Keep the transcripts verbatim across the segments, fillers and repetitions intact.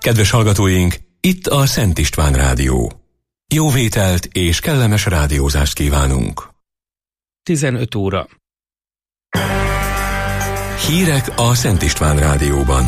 Kedves hallgatóink, itt a Szent István Rádió. Jó vételt és kellemes rádiózást kívánunk. tizenöt óra. Hírek a Szent István Rádióban.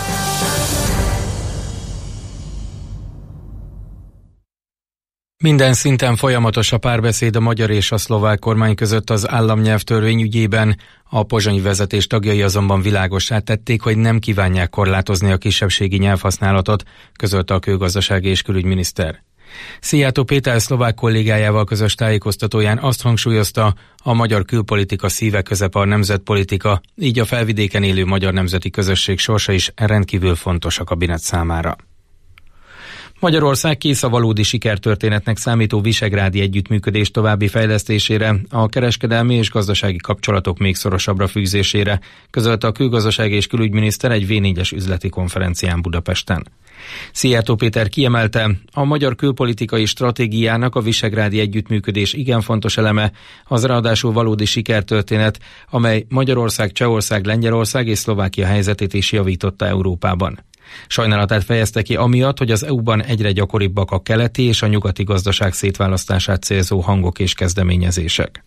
Minden szinten folyamatos a párbeszéd a magyar és a szlovák kormány között az államnyelvtörvény ügyében. A pozsonyi vezetés tagjai azonban világossá tették, hogy nem kívánják korlátozni a kisebbségi nyelvhasználatot, közölte a külgazdasági és külügyminiszter. Szijjártó Péter szlovák kollégájával közös tájékoztatóján azt hangsúlyozta, a magyar külpolitika szíve közepe a nemzetpolitika, így a felvidéken élő magyar nemzeti közösség sorsa is rendkívül fontos a kabinet számára. Magyarország kész a valódi sikertörténetnek számító visegrádi együttműködés további fejlesztésére, a kereskedelmi és gazdasági kapcsolatok még szorosabbra fűzésére, közölte a külgazdasági és külügyminiszter egy vé négyes üzleti konferencián Budapesten. Szijjártó Péter kiemelte, a magyar külpolitikai stratégiának a visegrádi együttműködés igen fontos eleme, az ráadásul valódi sikertörténet, amely Magyarország, Csehország, Lengyelország és Szlovákia helyzetét is javította Európában. Sajnálatát fejezte ki amiatt, hogy az é u-ban egyre gyakoribbak a keleti és a nyugati gazdaság szétválasztását célzó hangok és kezdeményezések.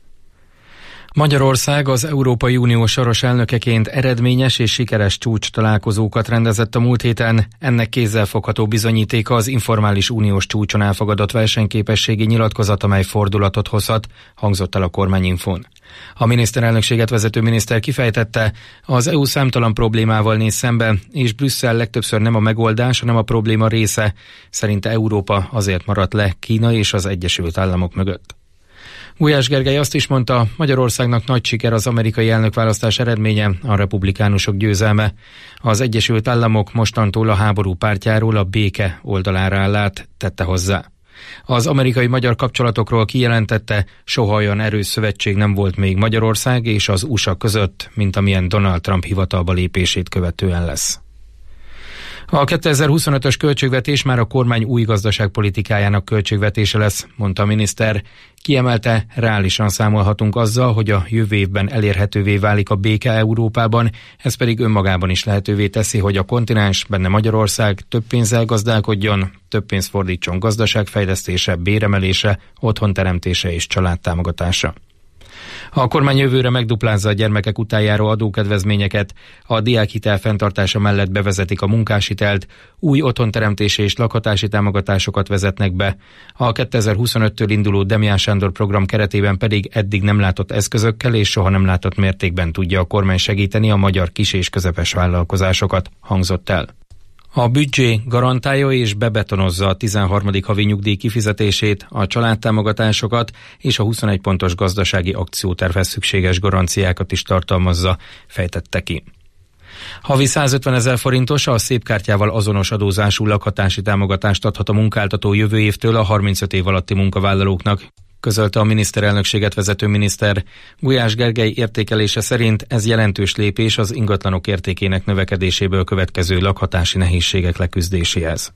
Magyarország az Európai Unió soros elnökeként eredményes és sikeres csúcs találkozókat rendezett a múlt héten. Ennek kézzelfogható bizonyítéka az informális uniós csúcson elfogadott versenyképességi nyilatkozat, amely fordulatot hozhat, hangzott el a kormányinfón. A miniszterelnökséget vezető miniszter kifejtette, az é u számtalan problémával néz szembe, és Brüsszel legtöbbször nem a megoldás, hanem a probléma része. Szerinte Európa azért maradt le Kína és az Egyesült Államok mögött. Gulyás Gergely azt is mondta, Magyarországnak nagy siker az amerikai elnökválasztás eredménye, a republikánusok győzelme. Az Egyesült Államok mostantól a háború pártjáról a béke oldalára áll át, tette hozzá. Az amerikai-magyar kapcsolatokról kijelentette, soha olyan erős szövetség nem volt még Magyarország és az u es á között, mint amilyen Donald Trump hivatalba lépését követően lesz. A kétezer-huszonötös költségvetés már a kormány új gazdaságpolitikájának költségvetése lesz, mondta a miniszter. Kiemelte, reálisan számolhatunk azzal, hogy a jövő évben elérhetővé válik a béke Európában, ez pedig önmagában is lehetővé teszi, hogy a kontinens, benne Magyarország több pénzzel gazdálkodjon, több pénzt fordítson gazdaságfejlesztése, béremelése, otthonteremtése és családtámogatása. A kormány jövőre megduplázza a gyermekek után járó adókedvezményeket, a diákhitel fenntartása mellett bevezetik a munkáshitelt, új otthonteremtési és lakhatási támogatásokat vezetnek be. A kétezer-huszonöttől induló Demján Sándor program keretében pedig eddig nem látott eszközökkel és soha nem látott mértékben tudja a kormány segíteni a magyar kis- és közepes vállalkozásokat, hangzott el. A büdzsé garantálja és bebetonozza a tizenharmadik havi nyugdíj kifizetését, a családtámogatásokat és a huszonegy pontos gazdasági akciótervhez szükséges garanciákat is tartalmazza, fejtette ki. Havi százötvenezer forintos, a szép kártyával azonos adózású lakhatási támogatást adhat a munkáltató jövő évtől a harmincöt év alatti munkavállalóknak, közölte a miniszterelnökséget vezető miniszter. Gulyás Gergely értékelése szerint ez jelentős lépés az ingatlanok értékének növekedéséből következő lakhatási nehézségek leküzdéséhez.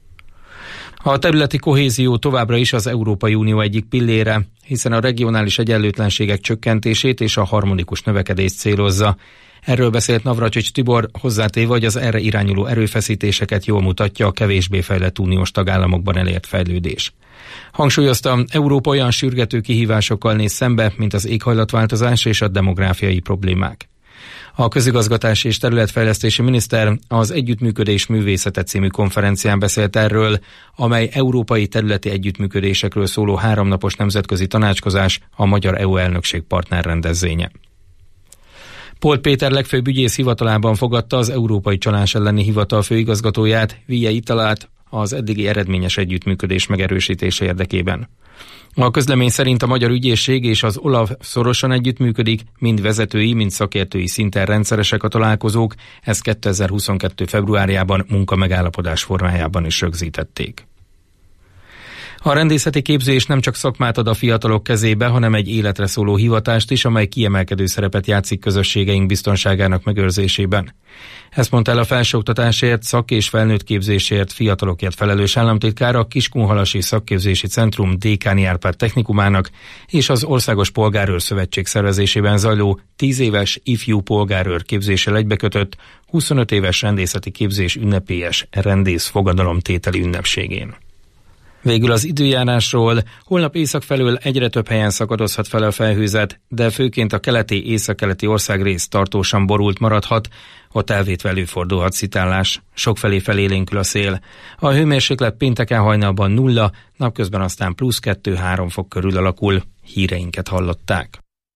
A területi kohézió továbbra is az Európai Unió egyik pillére, hiszen a regionális egyenlőtlenségek csökkentését és a harmonikus növekedést célozza. Erről beszélt Navracsics Tibor, hozzátéve, hogy az erre irányuló erőfeszítéseket jól mutatja a kevésbé fejlett uniós tagállamokban elért fejlődés. Hangsúlyozta, Európa olyan sürgető kihívásokkal néz szembe, mint az éghajlatváltozás és a demográfiai problémák. A közigazgatási és területfejlesztési miniszter az Együttműködés művészete című konferencián beszélt erről, amely európai területi együttműködésekről szóló háromnapos nemzetközi tanácskozás, a magyar é u elnökség partnerrendezvénye. Polt Péter legfőbb ügyész hivatalában fogadta az Európai Csalás elleni hivatal főigazgatóját, Vilje Italát, az eddigi eredményes együttműködés megerősítése érdekében. A közlemény szerint a magyar ügyészség és az OLAF szorosan együttműködik, mind vezetői, mind szakértői szinten rendszeresek a találkozók, ezt kétezer-huszonkettő februárjában munkamegállapodás formájában is rögzítették. A rendészeti képzés nem csak szakmát ad a fiatalok kezébe, hanem egy életre szóló hivatást is, amely kiemelkedő szerepet játszik közösségeink biztonságának megőrzésében. Ezt mondta el a felsőoktatásért, szak- és felnőtt képzésért, fiatalokért felelős államtitkár a Kiskunhalasi Szakképzési Centrum Dékáni Árpád Technikumának és az Országos Polgárőr Szövetség szervezésében zajló tíz éves ifjú polgárőr képzéssel egybekötött huszonöt éves rendészeti képzés ünnepélyes rendész fogadalomtételi ünnepségén. Végül az időjárásról. Holnap észak felől egyre több helyen szakadozhat fel a felhőzet, de főként a keleti északkeleti országrész tartósan borult maradhat, ott elvétve előfordulhat szitálás. Sokfelé felélénkül a szél. A hőmérséklet pénteken hajnalban nulla, napközben aztán plusz kettő-három fok körül alakul. Híreinket hallották.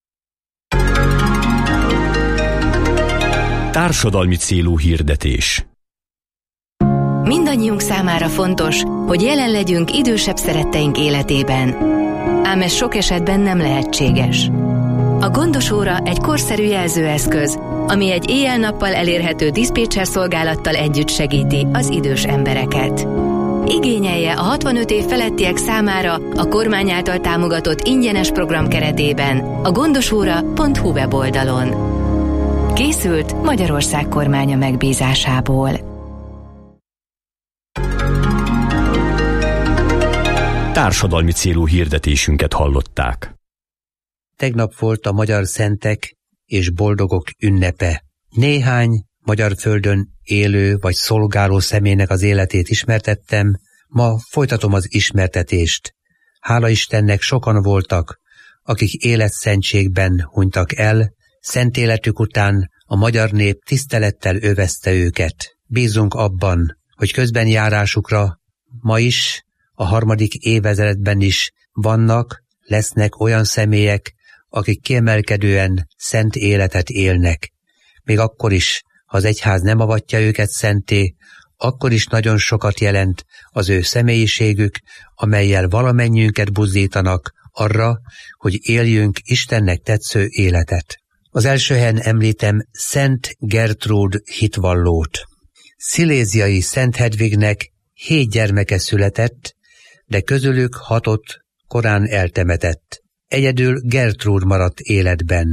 Társadalmi célú hirdetés. Mindannyiunk számára fontos, hogy jelen legyünk idősebb szeretteink életében. Ám ez sok esetben nem lehetséges. A Gondos óra egy korszerű jelzőeszköz, ami egy éjjel-nappal elérhető diszpécser szolgálattal együtt segíti az idős embereket. Igényelje a hatvanöt év felettiek számára a kormány által támogatott ingyenes program keretében a gondosóra pont hu weboldalon. Készült Magyarország kormánya megbízásából. Társadalmi célú hirdetésünket hallották. Tegnap volt a magyar szentek és boldogok ünnepe. Néhány magyar földön élő vagy szolgáló személynek az életét ismertettem, ma folytatom az ismertetést. Hála Istennek sokan voltak, akik életszentségben hunytak el, szent életük után a magyar nép tisztelettel övezte őket. Bízunk abban, hogy közbenjárásukra ma is, a harmadik évezredben is vannak, lesznek olyan személyek, akik kiemelkedően szent életet élnek. Még akkor is, ha az egyház nem avatja őket szenté, akkor is nagyon sokat jelent az ő személyiségük, amellyel valamennyiünket buzdítanak arra, hogy éljünk Istennek tetsző életet. Az első helyen említem Szent Gertrúd hitvallót. Sziléziai Szent Hedvignek hét gyermeke született, de közülük hatot korán eltemetett. Egyedül Gertrúd maradt életben.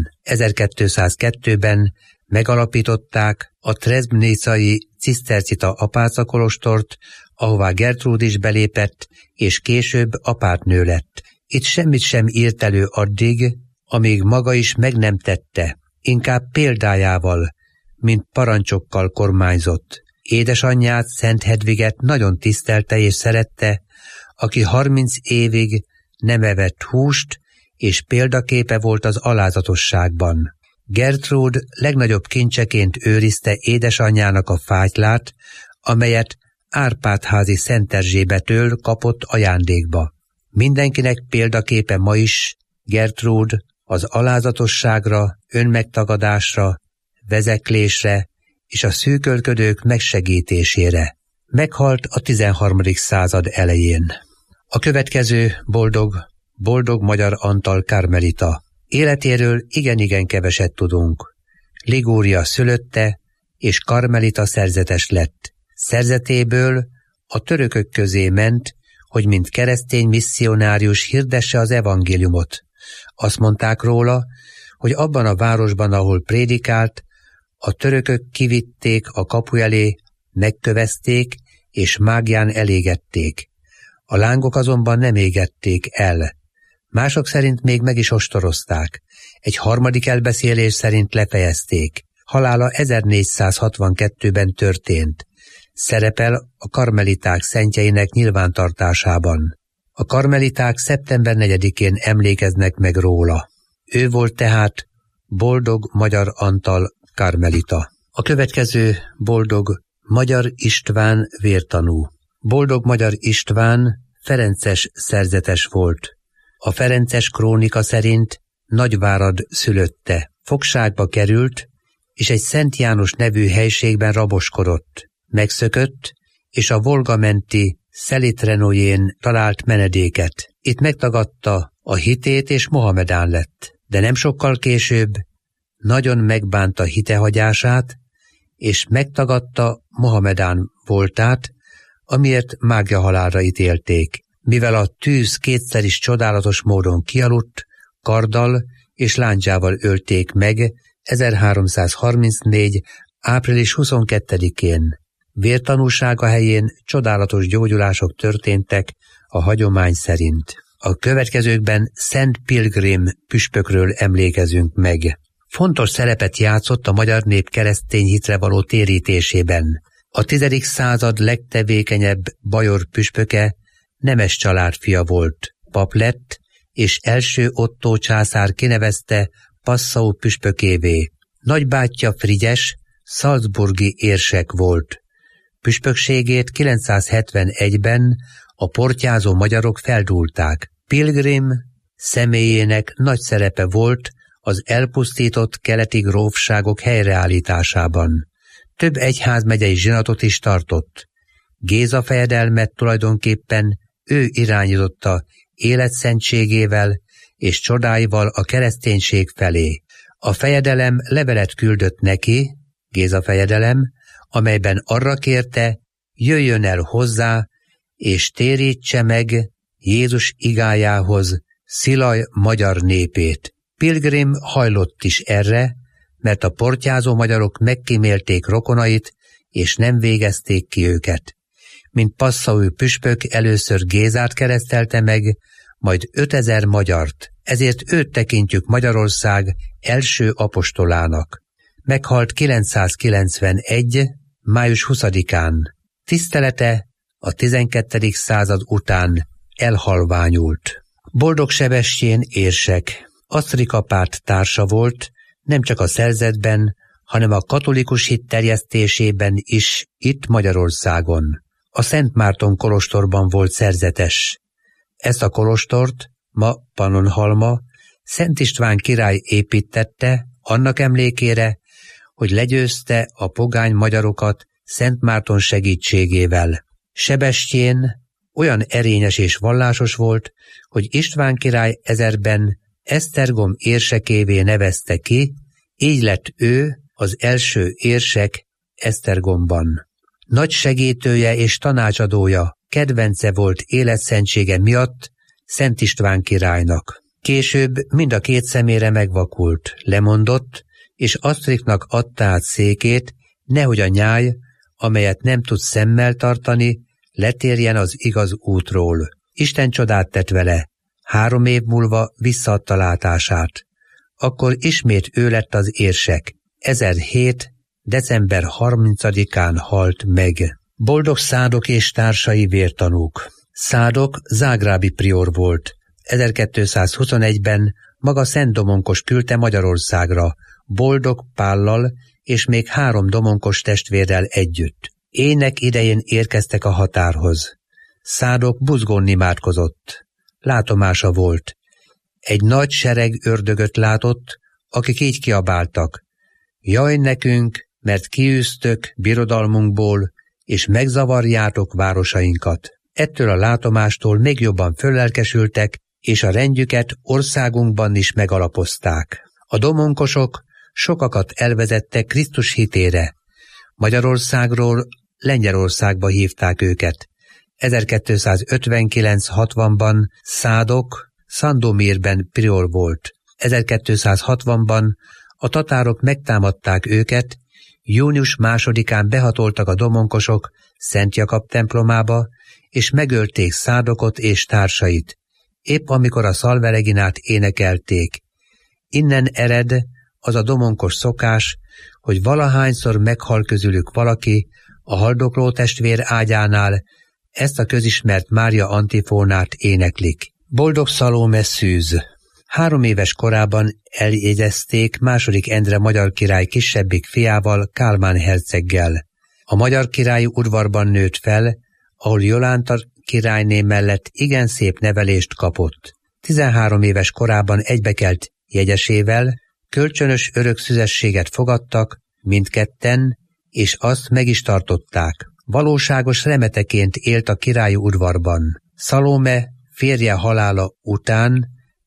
ezerkétszázkettőben megalapították a Trebnicai cisztercita apácakolostort, ahová Gertrúd is belépett, és később apátnő lett. Itt semmit sem írt elő addig, amíg maga is meg nem tette, inkább példájával, mint parancsokkal kormányzott. Édesanyját, Szent Hedviget nagyon tisztelte és szerette, aki harminc évig nem evett húst, és példaképe volt az alázatosságban. Gertrúd legnagyobb kincseként őrizte édesanyjának a fátylát, amelyet Árpádházi Szent Erzsébettől kapott ajándékba. Mindenkinek példaképe ma is Gertrúd az alázatosságra, önmegtagadásra, vezeklésre és a szűkölködők megsegítésére. Meghalt a tizenharmadik század elején. A következő boldog, boldog Magyar Antal karmelita. Életéről igen-igen keveset tudunk. Ligúria szülötte, és karmelita szerzetes lett. Szerzetéből a törökök közé ment, hogy mint keresztény misszionárius hirdesse az evangéliumot. Azt mondták róla, hogy abban a városban, ahol prédikált, a törökök kivitték a kapu elé, megkövezték, és mágián elégették. A lángok azonban nem égették el. Mások szerint még meg is ostorozták. Egy harmadik elbeszélés szerint lefejezték. Halála ezernégyszázhatvankettőben történt. Szerepel a karmeliták szentjeinek nyilvántartásában. A karmeliták szeptember negyedikén emlékeznek meg róla. Ő volt tehát boldog Magyar Antal karmelita. A következő boldog Magyar István vértanú. Boldog Magyar István ferences szerzetes volt. A ferences krónika szerint Nagyvárad szülötte. Fogságba került, és egy Szent János nevű helységben raboskodott. Megszökött, és a Volga menti Szelitrenójén talált menedéket. Itt megtagadta a hitét, és mohamedán lett. De nem sokkal később nagyon megbánta hitehagyását, és megtagadta mohamedán voltát, amiért mágiahalálra ítélték. Mivel a tűz kétszer is csodálatos módon kialudt, karddal és lándzsával ölték meg ezerháromszázharmincnégy. április huszonkettedikén. Vértanúsága helyén csodálatos gyógyulások történtek a hagyomány szerint. A következőkben Szent Pilgrim püspökről emlékezünk meg. Fontos szerepet játszott a magyar nép keresztény hitre való térítésében. A tizedik század legtevékenyebb bajor püspöke nemes család fia volt, pap lett, és első Ottó császár kinevezte Passau püspökévé. Nagybátyja Frigyes salzburgi érsek volt. Püspökségét kilencszázhetvenegyben a portyázó magyarok feldúlták. Pilgrim személyének nagy szerepe volt az elpusztított keleti grófságok helyreállításában. Több egyházmegyei zsinatot is tartott. Géza fejedelmet tulajdonképpen ő irányította életszentségével és csodáival a kereszténység felé. A fejedelem levelet küldött neki, Géza fejedelem, amelyben arra kérte, jöjjön el hozzá, és térítse meg Jézus igájához Szilaj magyar népét. Pilgrim hajlott is erre, mert a portyázó magyarok megkímélték rokonait, és nem végezték ki őket. Mint Passaui püspök először Gézát keresztelte meg, majd ötezer magyart, ezért őt tekintjük Magyarország első apostolának. Meghalt kilencszázkilencvenegy. május huszadikán. Tisztelete a tizenkettedik század után elhalványult. Boldog Sebestyén érsek, Asztrika párt társa volt, nem csak a szerzetben, hanem a katolikus hit terjesztésében is itt Magyarországon. A Szent Márton kolostorban volt szerzetes. Ezt a kolostort, ma Pannonhalma, Szent István király építette annak emlékére, hogy legyőzte a pogány magyarokat Szent Márton segítségével. Sebestyén olyan erényes és vallásos volt, hogy István király ezerben Esztergom érsekévé nevezte ki, így lett ő az első érsek Esztergomban. Nagy segítője és tanácsadója, kedvence volt életszentsége miatt Szent István királynak. Később mind a két szemére megvakult, lemondott, és Asztriknak adta át székét, nehogy a nyáj, amelyet nem tud szemmel tartani, letérjen az igaz útról. Isten csodát tett vele, három év múlva visszaadta látását. Akkor ismét ő lett az érsek. ezerhét. december harmincadikán halt meg. Boldog Szádok és társai vértanúk. Szádok zágrábi prior volt. ezerkétszázhuszonegyben maga Szent Domonkos küldte Magyarországra, Boldog Pállal és még három domonkos testvérrel együtt. Ének idején érkeztek a határhoz. Szádok buzgón imádkozott. Látomása volt. Egy nagy sereg ördögöt látott, akik így kiabáltak: jaj nekünk, mert kiűztök birodalmunkból, és megzavarjátok városainkat. Ettől a látomástól még jobban föllelkesültek, és a rendjüket országunkban is megalapozták. A domonkosok sokakat elvezettek Krisztus hitére. Magyarországról Lengyelországba hívták őket. ezerkétszázötvenkilenc hatvanban Szádok Sandomírben prior volt. ezerkétszázhatvanban a tatárok megtámadták őket, június másodikán behatoltak a domonkosok Szent Jakab templomába, és megölték Szádokot és társait, épp amikor a Szalvereginát énekelték. Innen ered az a domonkos szokás, hogy valahányszor meghal közülük valaki a haldokló testvér ágyánál, ezt a közismert Mária antifónát éneklik. Boldog Szalóme szűz. Három éves korában eljegyezték második Endre magyar király kisebbik fiával, Kálmán herceggel. A magyar királyi udvarban nőtt fel, ahol Jolánta királyné mellett igen szép nevelést kapott. tizenhárom éves korában egybekelt jegyesével, kölcsönös örök szüzességet fogadtak mindketten, és azt meg is tartották. Valóságos remeteként élt a királyi udvarban. Szalóme férje halála után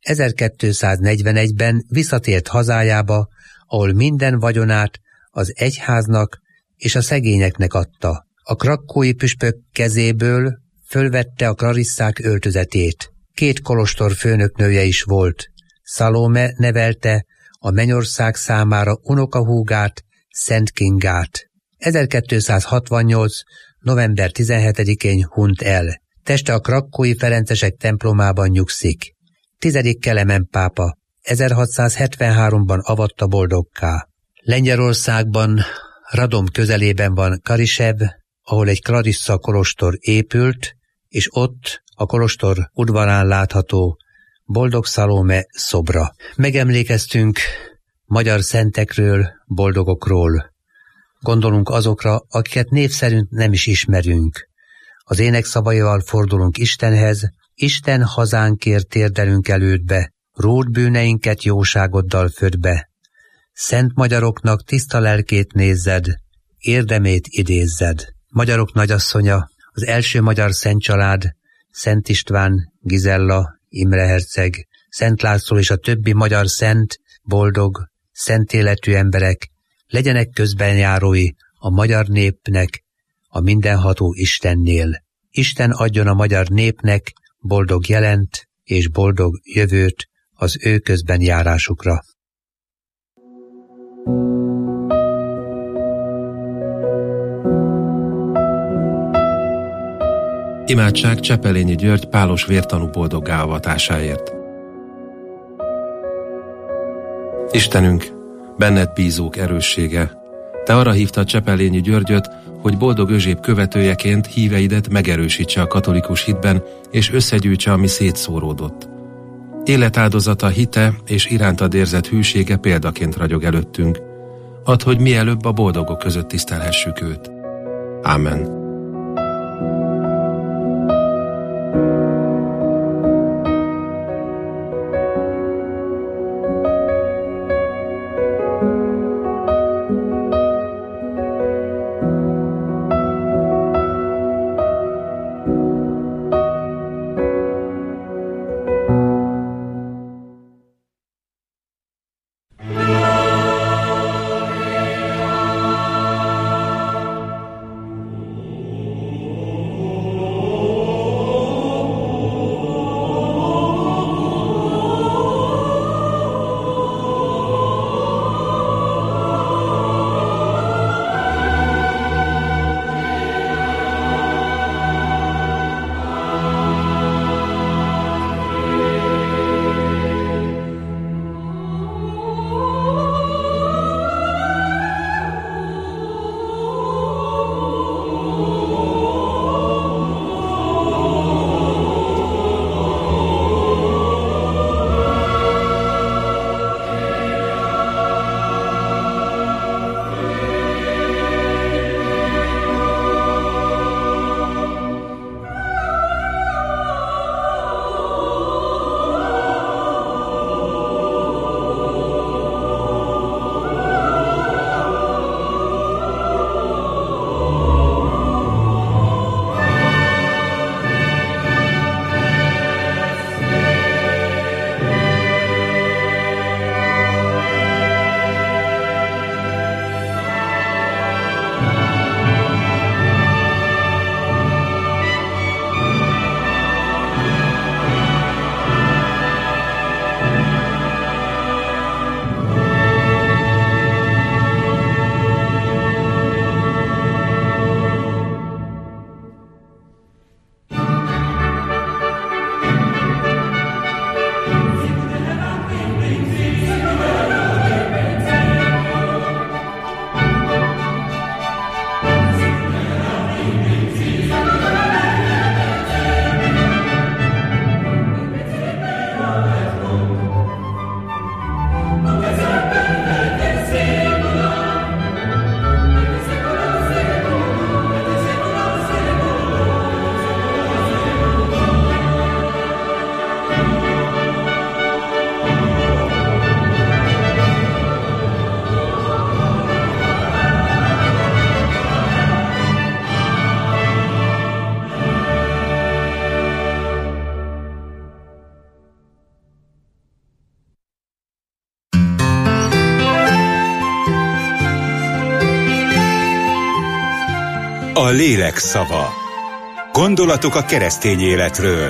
ezerkétszáznegyvenegyben visszatért hazájába, ahol minden vagyonát az egyháznak és a szegényeknek adta. A krakkói püspök kezéből fölvette a klarisszák öltözetét. Két kolostor főnöknője is volt. Salome nevelte a mennyország számára unokahúgát, Szent Kingát. ezerkétszázhatvannyolc. november tizenhetedikén hunyt el. Teste a krakkói ferencesek templomában nyugszik. Tizedik Kelemen pápa ezerhatszázhetvenháromban avatta boldogká. Lengyelországban, Radom közelében van Karisev, ahol egy klarissza kolostor épült, és ott a kolostor udvarán látható Boldog Salome szobra. Megemlékeztünk magyar szentekről, boldogokról. Gondolunk azokra, akiket név szerint nem is ismerünk. Az énekszavaival fordulunk Istenhez, Isten hazánkért térdelünk elődbe, ród bűneinket jóságoddal född be. Szent magyaroknak tiszta lelkét nézzed, érdemét idézzed. Magyarok nagyasszonya, az első magyar szent család, Szent István, Gizella, Imre herceg, Szent László és a többi magyar szent, boldog, szent életű emberek legyenek közbenjárói a magyar népnek, a mindenható Istennél. Isten adjon a magyar népnek boldog jelent és boldog jövőt az ő közbenjárásukra. Imádság Csepelényi György pálos vértanú boldoggá avatásáért. Istenünk, benned bízók erőssége, te arra hívtad Csepelényi Györgyöt, hogy boldog Özséb követőjeként híveidet megerősítse a katolikus hitben, és összegyűjtse, ami szétszóródott. Életáldozata, hite és irántad érzett hűsége példaként ragyog előttünk. Add, hogy mielőbb a boldogok között tisztelhessük őt. Ámen. A lélek szava. Gondolatok a keresztény életről.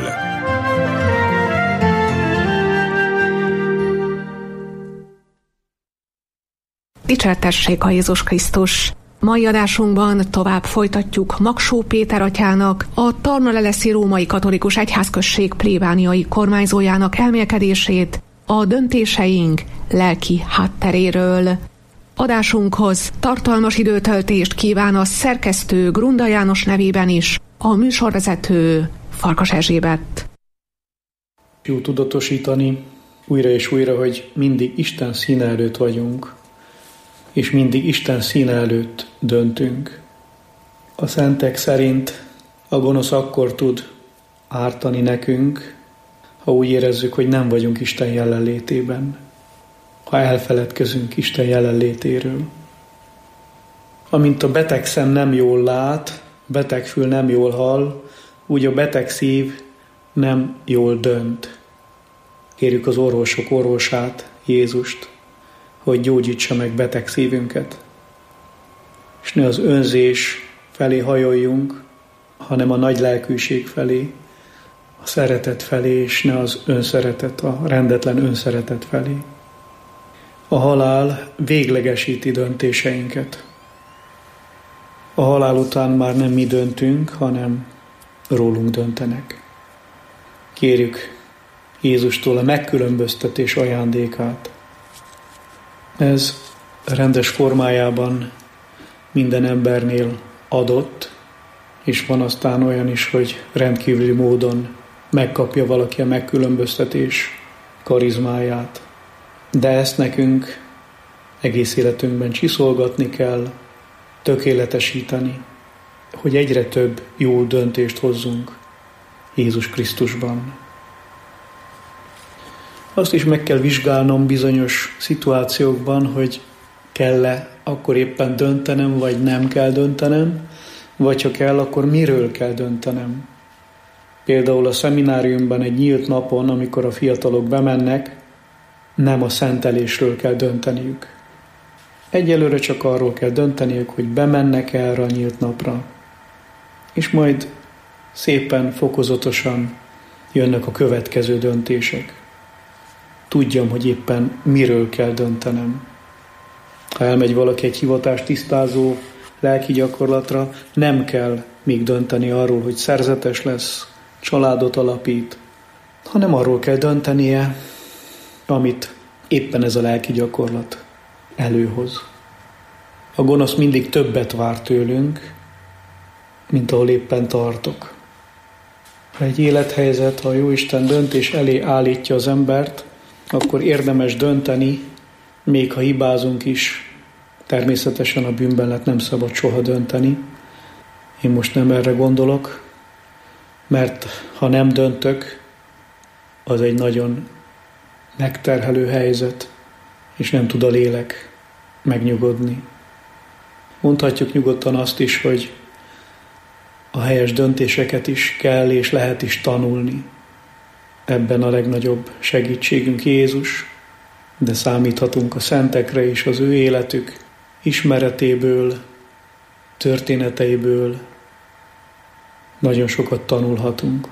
Dicsértessék a Jézus Krisztus! Mai adásunkban tovább folytatjuk Magsó Péter atyának, a Tarnaleleszi Római Katolikus Egyházközség plébániai kormányzójának elmélkedését a döntéseink lelki hátteréről. Adásunkhoz tartalmas időtöltést kíván a szerkesztő Grunda János nevében is, a műsorvezető Farkas Erzsébet. Jó tudatosítani újra és újra, hogy mindig Isten színe előtt vagyunk, és mindig Isten színe előtt döntünk. A szentek szerint a gonosz akkor tud ártani nekünk, ha úgy érezzük, hogy nem vagyunk Isten jelenlétében, ha elfeledkezünk Isten jelenlétéről. Amint a beteg szem nem jól lát, beteg fül nem jól hall, úgy a beteg szív nem jól dönt. Kérjük az orvosok orvosát, Jézust, hogy gyógyítsa meg beteg szívünket. És ne az önzés felé hajoljunk, hanem a nagy lelkűség felé, a szeretet felé, és ne az önszeretet, a rendetlen önszeretet felé. A halál véglegesíti döntéseinket. A halál után már nem mi döntünk, hanem rólunk döntenek. Kérjük Jézustól a megkülönböztetés ajándékát. Ez rendes formájában minden embernél adott, és van aztán olyan is, hogy rendkívüli módon megkapja valaki a megkülönböztetés karizmáját. De ezt nekünk egész életünkben csiszolgatni kell, tökéletesíteni, hogy egyre több jó döntést hozzunk Jézus Krisztusban. Azt is meg kell vizsgálnom bizonyos szituációkban, hogy kell-e akkor éppen döntenem, vagy nem kell döntenem, vagy ha kell, akkor miről kell döntenem. Például a szemináriumban egy nyílt napon, amikor a fiatalok bemennek, nem a szentelésről kell dönteniük. Egyelőre csak arról kell dönteniük, hogy bemennek erre a nyílt napra. És majd szépen, fokozatosan jönnek a következő döntések. Tudjam, hogy éppen miről kell döntenem. Ha elmegy valaki egy hivatást tisztázó lelki gyakorlatra, nem kell még dönteni arról, hogy szerzetes lesz, családot alapít, hanem arról kell döntenie, amit éppen ez a lelki gyakorlat előhoz. A gonosz mindig többet vár tőlünk, mint ahol éppen tartok. Ha egy élethelyzet, ha a Jóisten döntés elé állítja az embert, akkor érdemes dönteni, még ha hibázunk is. Természetesen a bűnben lett nem szabad soha dönteni. Én most nem erre gondolok, mert ha nem döntök, az egy nagyon megterhelő helyzet, és nem tud a lélek megnyugodni. Mondhatjuk nyugodtan azt is, hogy a helyes döntéseket is kell és lehet is tanulni. Ebben a legnagyobb segítségünk Jézus, de számíthatunk a szentekre is, az ő életük ismeretéből, történeteiből nagyon sokat tanulhatunk.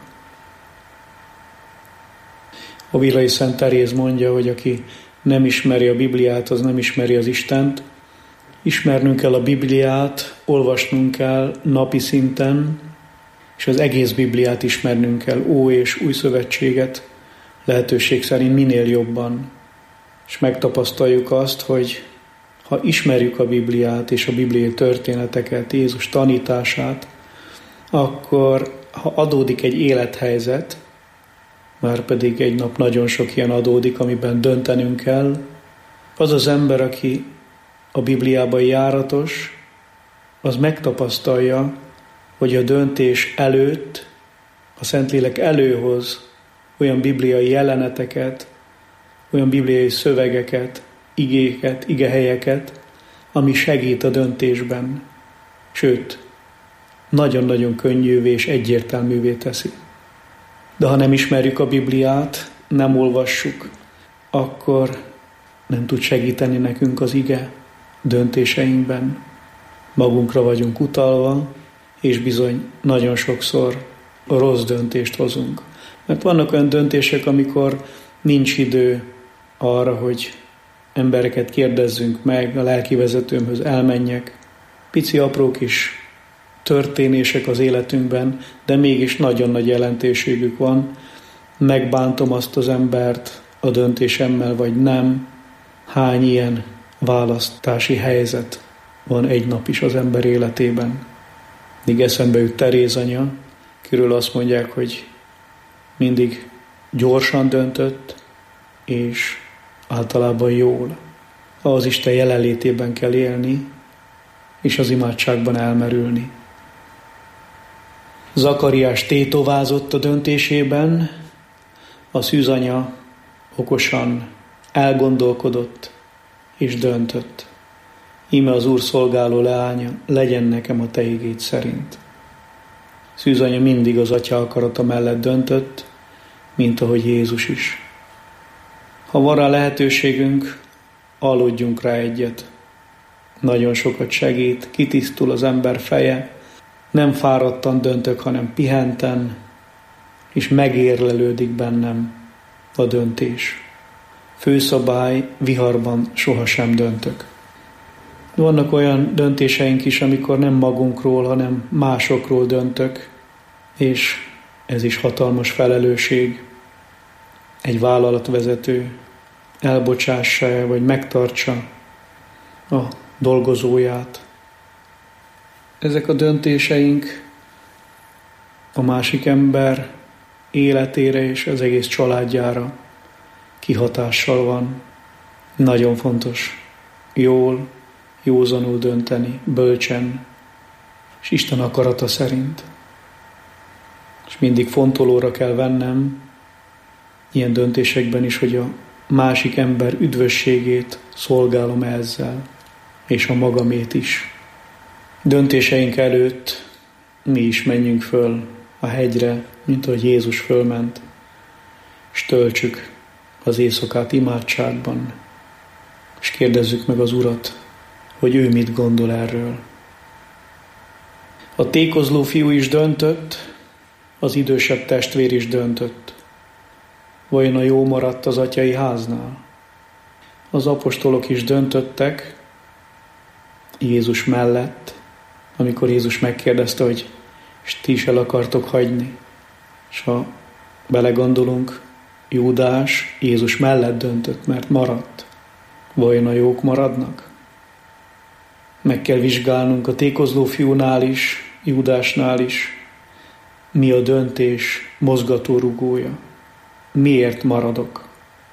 A Villai Szent Teréz mondja, hogy aki nem ismeri a Bibliát, az nem ismeri az Istent. Ismernünk kell a Bibliát, olvasnunk kell napi szinten, és az egész Bibliát ismernünk kell, Ó és Új Szövetséget, lehetőség szerint minél jobban. És megtapasztaljuk azt, hogy ha ismerjük a Bibliát és a bibliai történeteket, Jézus tanítását, akkor ha adódik egy élethelyzet, már pedig egy nap nagyon sok ilyen adódik, amiben döntenünk kell, az az ember, aki a Bibliában járatos, az megtapasztalja, hogy a döntés előtt a Szentlélek előhoz olyan bibliai jeleneteket, olyan bibliai szövegeket, igéket, igehelyeket, ami segít a döntésben. Sőt, nagyon-nagyon könnyűvé és egyértelművé teszi. De ha nem ismerjük a Bibliát, nem olvassuk, akkor nem tud segíteni nekünk az ige döntéseinkben. Magunkra vagyunk utalva, és bizony nagyon sokszor rossz döntést hozunk. Mert vannak olyan döntések, amikor nincs idő arra, hogy embereket kérdezzünk meg, a lelkivezetőmhöz elmenjek. Pici apró kis történések az életünkben, de mégis nagyon nagy jelentőségük van. Megbántom azt az embert a döntésemmel, vagy nem. Hány ilyen választási helyzet van egy nap is az ember életében. Míg eszembe jut Teréz anya, kiről azt mondják, hogy mindig gyorsan döntött, és általában jól. Az Isten jelenlétében kell élni, és az imádságban elmerülni. Zakariás tétovázott a döntésében, a szűzanya okosan elgondolkodott és döntött. Íme az Úr szolgáló leánya, legyen nekem a te igéd szerint. Szűzanya mindig az atya akarata mellett döntött, mint ahogy Jézus is. Ha van rá lehetőségünk, aludjunk rá egyet. Nagyon sokat segít, kitisztul az ember feje, nem fáradtan döntök, hanem pihenten, és megérlelődik bennem a döntés. Főszabály, viharban sohasem döntök. Vannak olyan döntéseink is, amikor nem magunkról, hanem másokról döntök, és ez is hatalmas felelősség. Egy vállalatvezető elbocsássa vagy megtartsa a dolgozóját. Ezek a döntéseink a másik ember életére és az egész családjára kihatással van. Nagyon fontos jól, józanul dönteni, bölcsen, és Isten akarata szerint. És mindig fontolóra kell vennem ilyen döntésekben is, hogy a másik ember üdvösségét szolgálom ezzel, és a magamét is. Döntéseink előtt mi is menjünk föl a hegyre, mint ahogy Jézus fölment, és töltsük az éjszakát imádságban, és kérdezzük meg az Urat, hogy ő mit gondol erről. A tékozló fiú is döntött, az idősebb testvér is döntött. Vajon a jó maradt az atyai háznál? Az apostolok is döntöttek Jézus mellett, amikor Jézus megkérdezte, hogy és ti is el akartok hagyni. És ha belegondolunk, Júdás Jézus mellett döntött, mert maradt. Vajon a jók maradnak? Meg kell vizsgálnunk a tékozló fiúnál is, Júdásnál is, mi a döntés mozgatórugója. Miért maradok?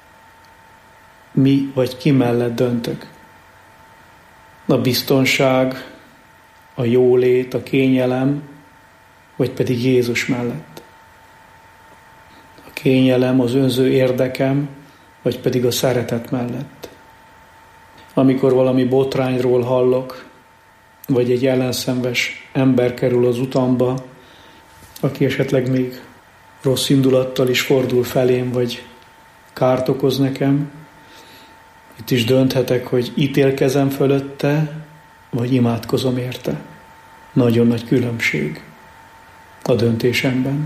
Mi vagy ki mellett döntök? A biztonság, a jólét, a kényelem, vagy pedig Jézus mellett? A kényelem, az önző érdekem, vagy pedig a szeretet mellett? Amikor valami botrányról hallok, vagy egy ellenszenves ember kerül az utamba, aki esetleg még rossz indulattal is fordul felém, vagy kárt okoz nekem, itt is dönthetek, hogy ítélkezem fölötte, vagy imádkozom érte. Nagyon nagy különbség a döntésemben.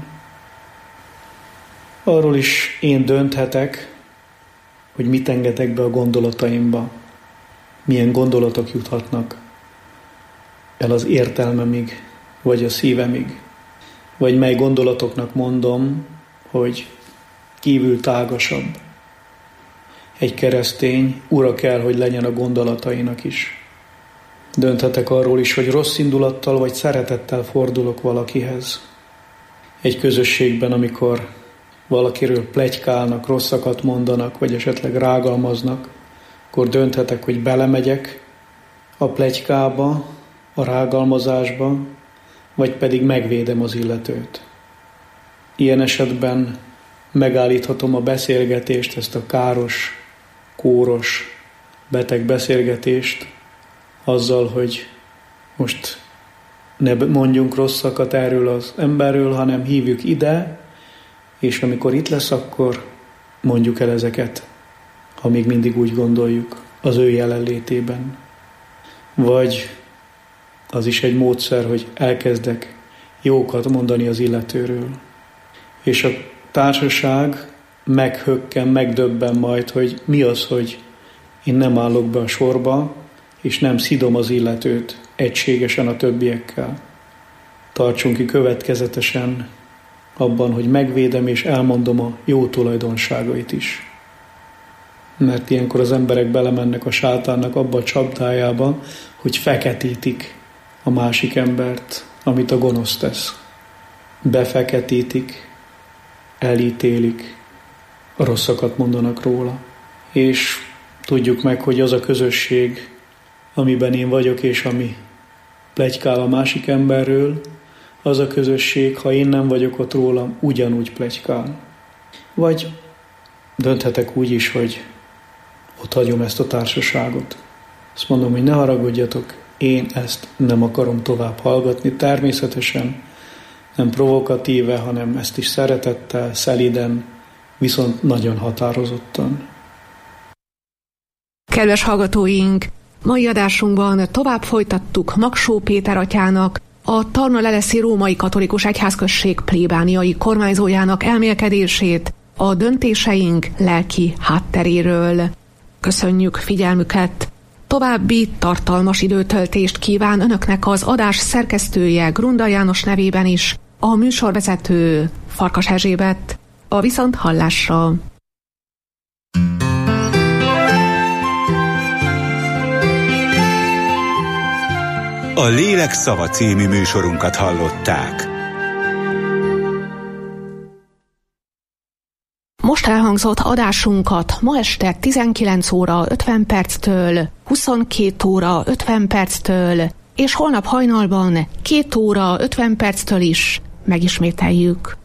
Arról is én dönthetek, hogy mit engedek be a gondolataimba, milyen gondolatok juthatnak el az értelmemig, vagy a szívemig, vagy mely gondolatoknak mondom, hogy kívül tágasabb. Egy keresztény ura kell, hogy legyen a gondolatainak is. Dönthetek arról is, hogy rossz indulattal vagy szeretettel fordulok valakihez. Egy közösségben, amikor valakiről pletykálnak, rosszakat mondanak, vagy esetleg rágalmaznak, akkor dönthetek, hogy belemegyek a pletykába, a rágalmazásba, vagy pedig megvédem az illetőt. Ilyen esetben megállíthatom a beszélgetést, ezt a káros, kóros, beteg beszélgetést, azzal, hogy most ne mondjunk rosszakat erről az emberről, hanem hívjuk ide, és amikor itt lesz, akkor mondjuk el ezeket, ha még mindig úgy gondoljuk, az ő jelenlétében. Vagy az is egy módszer, hogy elkezdek jókat mondani az illetőről. És a társaság meghökken, megdöbben majd, hogy mi az, hogy én nem állok be a sorba, és nem szidom az illetőt egységesen a többiekkel. Tartsunk ki következetesen abban, hogy megvédem és elmondom a jó tulajdonságait is. Mert ilyenkor az emberek belemennek a sátánnak abba a csapdájába, hogy feketítik a másik embert, amit a gonosz tesz. Befeketítik, elítélik, rosszakat mondanak róla. És tudjuk meg, hogy az a közösség, amiben én vagyok, és ami pletykál a másik emberről, az a közösség, ha én nem vagyok ott rólam, ugyanúgy pletykál. Vagy dönthetek úgy is, hogy ott hagyom ezt a társaságot. Azt mondom, hogy ne haragudjatok, én ezt nem akarom tovább hallgatni. Természetesen nem provokatíve, hanem ezt is szeretettel, szeliden, viszont nagyon határozottan. Kedves hallgatóink, mai adásunkban tovább folytattuk Magsó Péter atyának, a Tarna-Leleszi Római Katolikus Egyházközség plébániai kormányzójának elmélkedését a döntéseink lelki hátteréről. Köszönjük figyelmüket! További tartalmas időtöltést kíván önöknek az adás szerkesztője Grunda János nevében is, a műsorvezető Farkas Erzsébet. A viszonthallásra! A Lélek szava című műsorunkat hallották. Most elhangzott adásunkat ma este tizenkilenc óra ötven perctől, huszonkét óra ötven perctől, és holnap hajnalban két óra ötven perctől is megismételjük.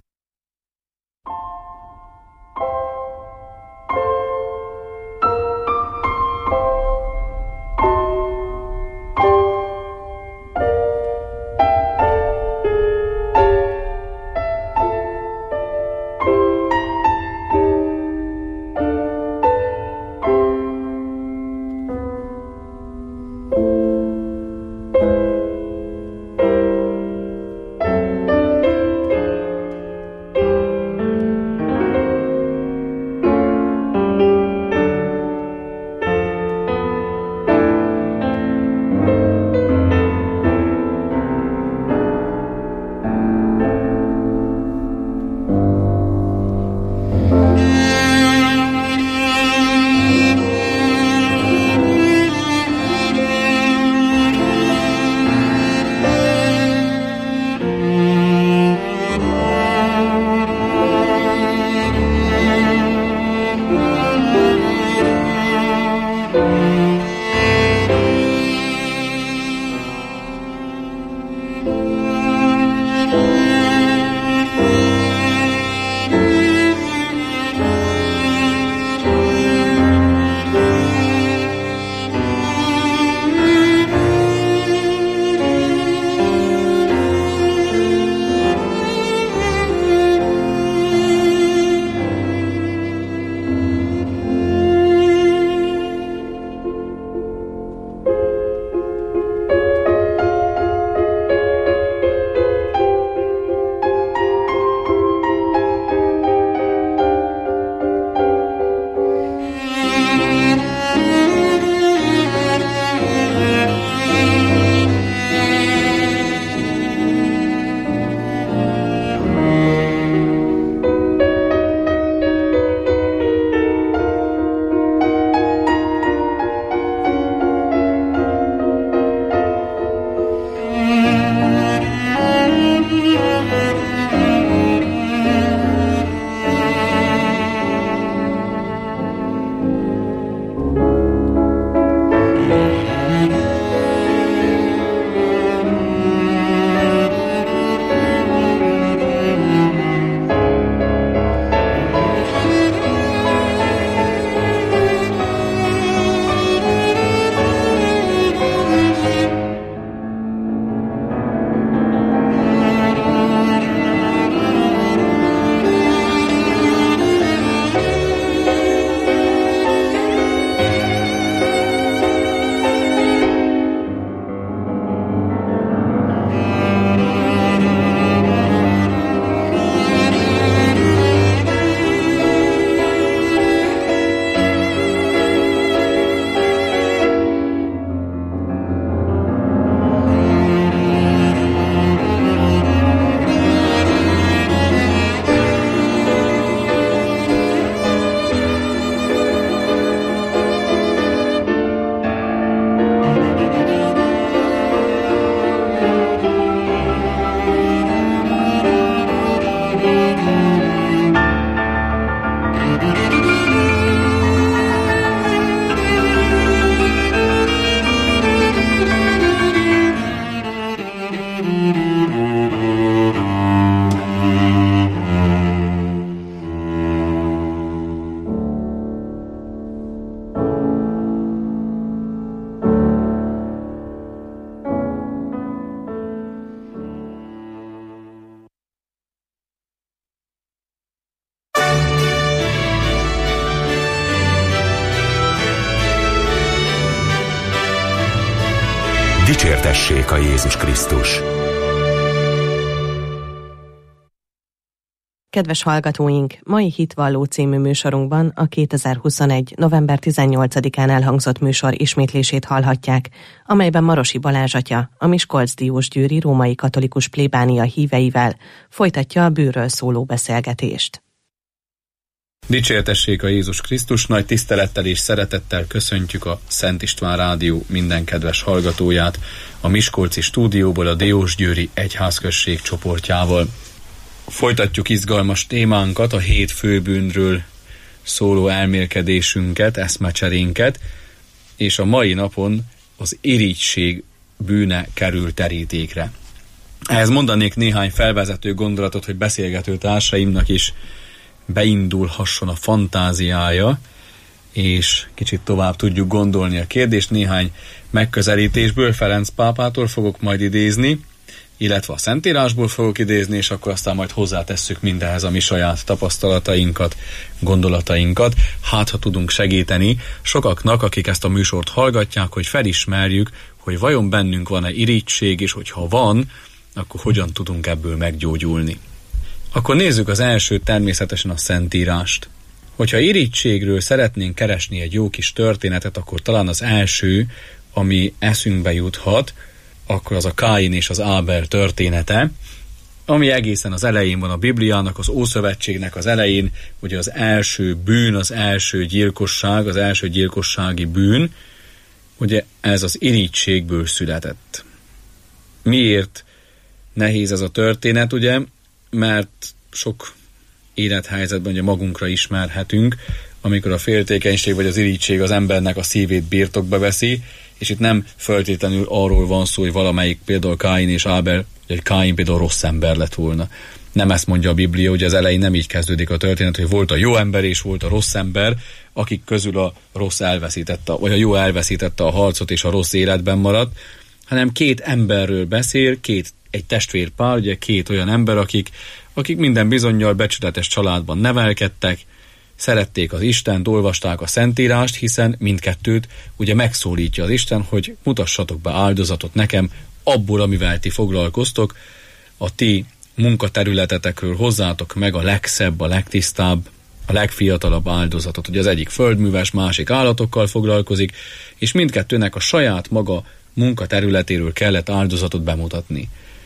Dicsértessék a Jézus Krisztus! Kedves hallgatóink, mai Hitvalló című műsorunkban a kétezer-huszonegy. november tizennyolcadikán elhangzott műsor ismétlését hallhatják, amelyben Marosi Balázs atya, a Miskolc-Diósgyőri római katolikus plébánia híveivel folytatja a bűről szóló beszélgetést. Dicsértessék a Jézus Krisztus, nagy tisztelettel és szeretettel köszöntjük a Szent István Rádió minden kedves hallgatóját a miskolci stúdióból a Diósgyőri egyházközség csoportjával. Folytatjuk izgalmas témánkat, a hét főbűnről szóló elmélkedésünket, eszmecserénket, és a mai napon az irigység bűne kerül terítékre. Ehhez mondanék néhány felvezető gondolatot, hogy beszélgető társaimnak is beindulhasson a fantáziája, és kicsit tovább tudjuk gondolni a kérdést. Néhány megközelítésből Ferenc pápától fogok majd idézni, illetve a Szentírásból fogok idézni, és akkor aztán majd hozzátesszük mindenhez a mi saját tapasztalatainkat, gondolatainkat. Hát, ha tudunk segíteni sokaknak, akik ezt a műsort hallgatják, hogy felismerjük, hogy vajon bennünk van-e irigység, és hogyha van, akkor hogyan tudunk ebből meggyógyulni. Akkor nézzük az elsőt, természetesen a Szentírást. Hogyha irigységről szeretnénk keresni egy jó kis történetet, akkor talán az első, ami eszünkbe juthat, akkor az a Káin és az Ábel története, ami egészen az elején van a Bibliának, az Ószövetségnek az elején, ugye az első bűn, az első gyilkosság, az első gyilkossági bűn, ugye ez az irigységből született. Miért nehéz ez a történet, ugye? Mert sok élethelyzetben ugye magunkra ismerhetünk, amikor a féltékenység vagy az irigység az embernek a szívét birtokba veszi, és itt nem feltétlenül arról van szó, hogy valamelyik például Káin és Ábel, hogy Káin például rossz ember lett volna. Nem ezt mondja a Biblia, hogy az elején nem így kezdődik a történet, hogy volt a jó ember és volt a rossz ember, akik közül a rossz elveszítette, vagy a jó elveszítette a harcot és a rossz életben maradt, hanem két emberről beszél, két egy testvérpár, ugye két olyan ember, akik, akik minden bizonnyal becsületes családban nevelkedtek, szerették az Istent, olvasták a Szentírást, hiszen mindkettőt ugye megszólítja az Isten, hogy mutassatok be áldozatot nekem abból, amivel ti foglalkoztok, a ti munkaterületetekről hozzátok meg a legszebb, a legtisztább, a legfiatalabb áldozatot. Ugye az egyik földműves, másik állatokkal foglalkozik, és mindkettőnek a saját maga munkaterületéről kellett áldozatot bemutatni.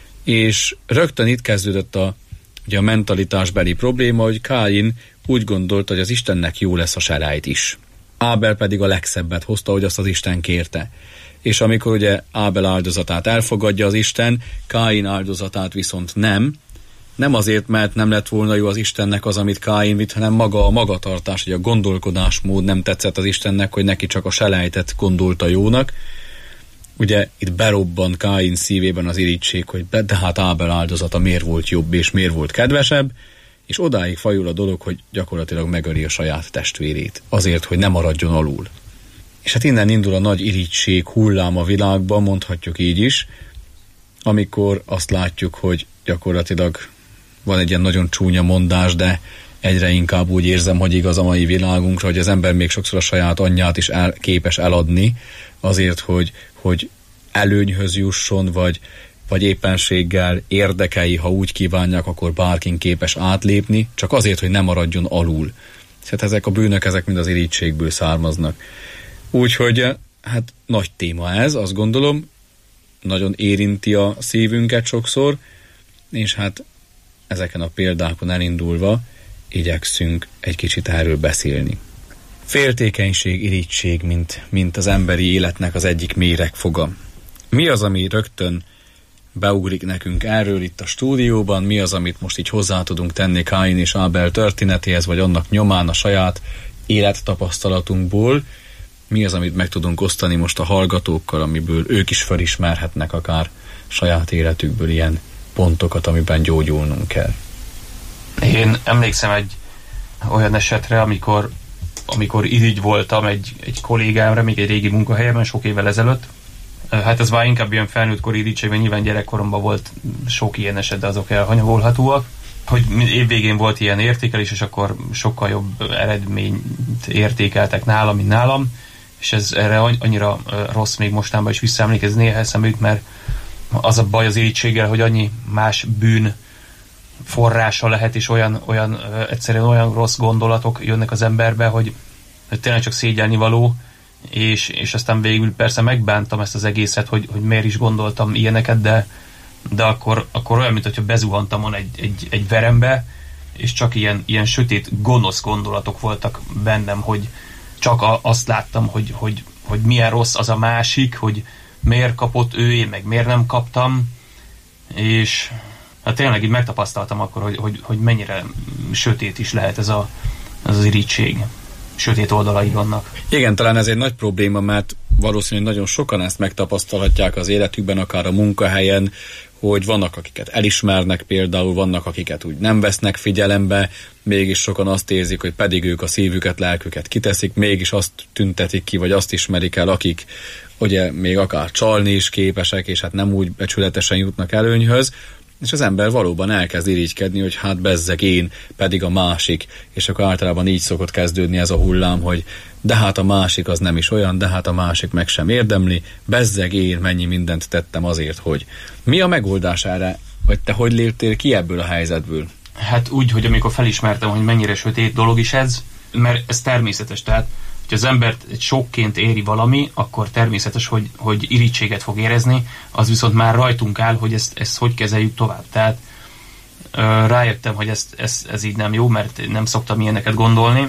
És rögtön itt kezdődött a, ugye a mentalitásbeli probléma, hogy Káin úgy gondolta, hogy az Istennek jó lesz a selejt is. Ábel pedig a legszebbet hozta, hogy azt az Isten kérte. És amikor ugye Ábel áldozatát elfogadja az Isten, Káin áldozatát viszont nem, nem azért, mert nem lett volna jó az Istennek az, amit Káin vitt, hanem maga a magatartás, hogy a gondolkodásmód nem tetszett az Istennek, hogy neki csak a selejtet gondolta jónak. Ugye itt berobban Káin szívében az irigység, hogy de hát Ábel áldozata miért volt jobb és miért volt kedvesebb, és odáig fajul a dolog, hogy gyakorlatilag megöli a saját testvérét, azért, hogy ne maradjon alul. És hát innen indul a nagy irigység hullám a világban, mondhatjuk így is, amikor azt látjuk, hogy gyakorlatilag van egy ilyen nagyon csúnya mondás, de egyre inkább úgy érzem, hogy igaz a mai világunkra, hogy az ember még sokszor a saját anyját is el, képes eladni, azért, hogy, hogy előnyhöz jusson, vagy, vagy éppenséggel érdekei, ha úgy kívánják, akkor bárkin képes átlépni, csak azért, hogy ne maradjon alul. Tehát ezek a bűnök, ezek mind az irigységből származnak. Úgyhogy hát nagy téma ez, azt gondolom, nagyon érinti a szívünket sokszor, és hát ezeken a példákon elindulva igyekszünk egy kicsit erről beszélni. Féltékenység, irigység, mint, mint az emberi életnek az egyik méregfoga. Mi az, ami rögtön beugrik nekünk erről itt a stúdióban, mi az, amit most így hozzá tudunk tenni Káin és Ábel történetéhez, vagy annak nyomán a saját élettapasztalatunkból, mi az, amit meg tudunk osztani most a hallgatókkal, amiből ők is felismerhetnek akár saját életükből ilyen pontokat, amiben gyógyulnunk kell. Én emlékszem egy olyan esetre, amikor, amikor irigy voltam egy, egy kollégámra, még egy régi munkahelyemen sok évvel ezelőtt. Hát ez már inkább ilyen felnőttkori irigység, mert nyilván gyerekkoromban volt sok ilyen eset, de azok elhanyagolhatóak. Hogy évvégén volt ilyen értékelés, és akkor sokkal jobb eredményt értékeltek nálam, mint nálam. és ez erre annyira rossz még mostában is visszaemlékezni, néha eszembe jut, mert az a baj az irítséggel, hogy annyi más bűn forrása lehet, és olyan, olyan egyszerűen olyan rossz gondolatok jönnek az emberbe, hogy, hogy tényleg csak szégyelni való, és, és aztán végül persze megbántam ezt az egészet, hogy, hogy miért is gondoltam ilyeneket, de, de akkor, akkor olyan, mint hogyha bezuhantam volna egy, egy, egy verembe, és csak ilyen, ilyen sötét, gonosz gondolatok voltak bennem, hogy csak a, azt láttam, hogy, hogy, hogy milyen rossz az a másik, hogy miért kapott ő, én meg miért nem kaptam, és hát tényleg így megtapasztaltam akkor, hogy, hogy, hogy mennyire sötét is lehet ez, a, ez az irigység. Sötét oldalai vannak. Igen, talán ez egy nagy probléma, mert valószínűleg nagyon sokan ezt megtapasztalhatják az életükben, akár a munkahelyen, hogy vannak, akiket elismernek például, vannak, akiket úgy nem vesznek figyelembe, mégis sokan azt érzik, hogy pedig ők a szívüket, lelküket kiteszik, mégis azt tüntetik ki, vagy azt ismerik el, akik ugye még akár csalni is képesek, és hát nem úgy becsületesen jutnak előnyhöz, és az ember valóban elkezd irigykedni, hogy hát bezzeg én, pedig a másik, és akkor általában így szokott kezdődni ez a hullám, hogy de hát a másik az nem is olyan, de hát a másik meg sem érdemli, bezzeg én mennyi mindent tettem azért, hogy. Mi a megoldás erre? Vagy te hogy léptél ki ebből a helyzetből? Hát úgy, hogy amikor felismertem, hogy mennyire sötét dolog is ez, mert ez természetes, tehát hogyha az embert egy sokként éri valami, akkor természetes, hogy, hogy irítséget fog érezni, az viszont már rajtunk áll, hogy ezt, ezt hogy kezeljük tovább. Tehát ö, rájöttem, hogy ezt, ez, ez így nem jó, mert nem szoktam ilyeneket gondolni.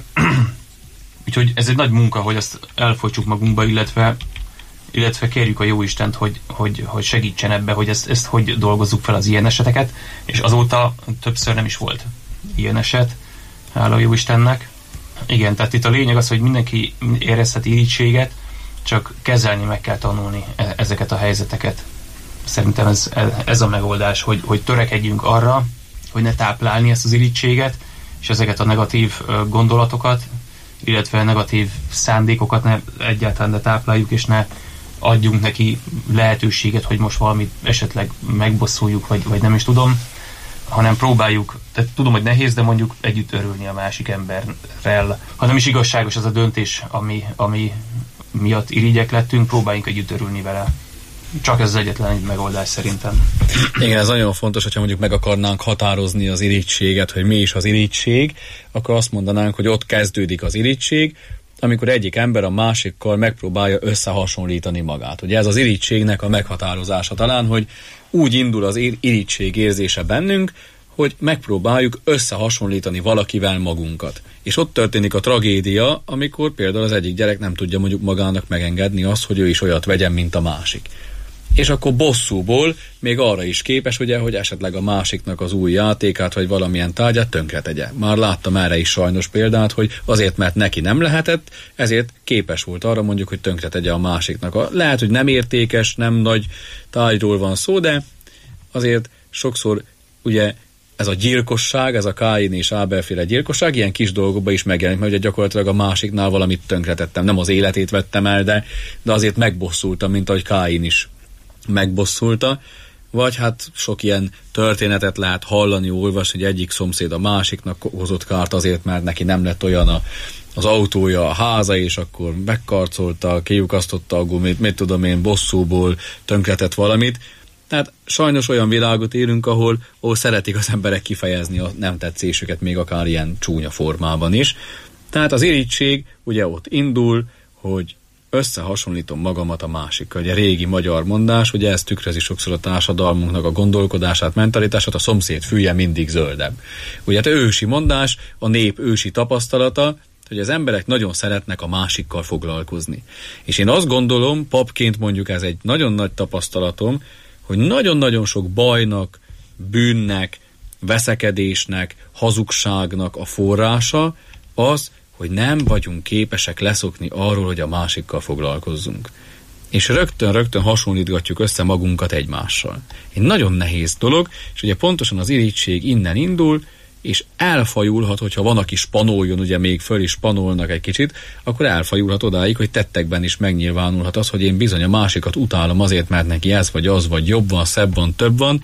Úgyhogy ez egy nagy munka, hogy ezt elfolytsuk magunkba, illetve, illetve kérjük a Jóistent, hogy, hogy, hogy segítsen ebbe, hogy ezt, ezt hogy dolgozzuk fel az ilyen eseteket, és azóta többször nem is volt ilyen eset, hála a Jóistennek. Igen, tehát itt a lényeg az, hogy mindenki érezhet irítséget, csak kezelni meg kell tanulni ezeket a helyzeteket. Szerintem ez, ez a megoldás, hogy, hogy törekedjünk arra, hogy ne táplálni ezt az irítséget, és ezeket a negatív gondolatokat, illetve negatív szándékokat ne egyáltalán ne tápláljuk, és ne adjunk neki lehetőséget, hogy most valamit esetleg megbosszuljuk, vagy, vagy nem is tudom, hanem próbáljuk, tehát tudom, hogy nehéz, de mondjuk együtt örülni a másik emberrel. Ha nem is igazságos az a döntés, ami, ami miatt irigyek lettünk, próbáljunk együtt örülni vele. Csak ez az egyetlen egy megoldás szerintem. Igen, ez nagyon fontos, hogyha mondjuk meg akarnánk határozni az irítséget, hogy mi is az iríttség, akkor azt mondanánk, hogy ott kezdődik az iríttség, amikor egyik ember a másikkal megpróbálja összehasonlítani magát. Ugye ez az irítségnek a meghatározása talán, hogy úgy indul az iríttség érzése bennünk, hogy megpróbáljuk összehasonlítani valakivel magunkat. És ott történik a tragédia, amikor például az egyik gyerek nem tudja mondjuk magának megengedni azt, hogy ő is olyat vegyen, mint a másik. És akkor bosszúból még arra is képes, ugye, hogy esetleg a másiknak az új játékát, vagy valamilyen tárgyát tönkretegye. Már láttam erre is sajnos példát, hogy azért, mert neki nem lehetett, ezért képes volt arra mondjuk, hogy tönkretegye a másiknak. A, lehet, hogy nem értékes, nem nagy tárgyról van szó, de azért sokszor ugye ez a gyilkosság, ez a Káin és Ábelféle gyilkosság ilyen kis dolgokban is megjelenik, mert ugye gyakorlatilag a másiknál valamit tönkretettem. Nem az életét vettem el, de, de azért megbosszultam, mint ahogy Káin is megbosszulta, vagy hát sok ilyen történetet lehet hallani, olvasni, hogy egyik szomszéd a másiknak hozott kárt azért, mert neki nem lett olyan a, az autója, a háza, és akkor megkarcolta, kiukasztotta a gumit, mit tudom én, bosszúból tönkretett valamit. Tehát sajnos olyan világot élünk, ahol, ahol szeretik az emberek kifejezni a nem tetszésüket, még akár ilyen csúnya formában is. Tehát az iríttség ugye ott indul, hogy összehasonlítom magamat a másikkal. Ugye régi magyar mondás, ugye ez tükrözi sokszor a társadalmunknak a gondolkodását, mentalitását, a szomszéd fülye mindig zöldebb. Ugye hát ősi mondás, a nép ősi tapasztalata, hogy az emberek nagyon szeretnek a másikkal foglalkozni. És én azt gondolom, papként mondjuk ez egy nagyon nagy tapasztalatom, hogy nagyon-nagyon sok bajnak, bűnnek, veszekedésnek, hazugságnak a forrása az, hogy nem vagyunk képesek leszokni arról, hogy a másikkal foglalkozzunk. És rögtön-rögtön hasonlítgatjuk össze magunkat egymással. Egy nagyon nehéz dolog, és ugye pontosan az iríttség innen indul, és elfajulhat, hogyha van, aki spanoljon, ugye még föl is spanolnak egy kicsit, akkor elfajulhat odáig, hogy tettekben is megnyilvánulhat az, hogy én bizony a másikat utálom azért, mert neki ez vagy az, vagy jobb van, szebb van, több van,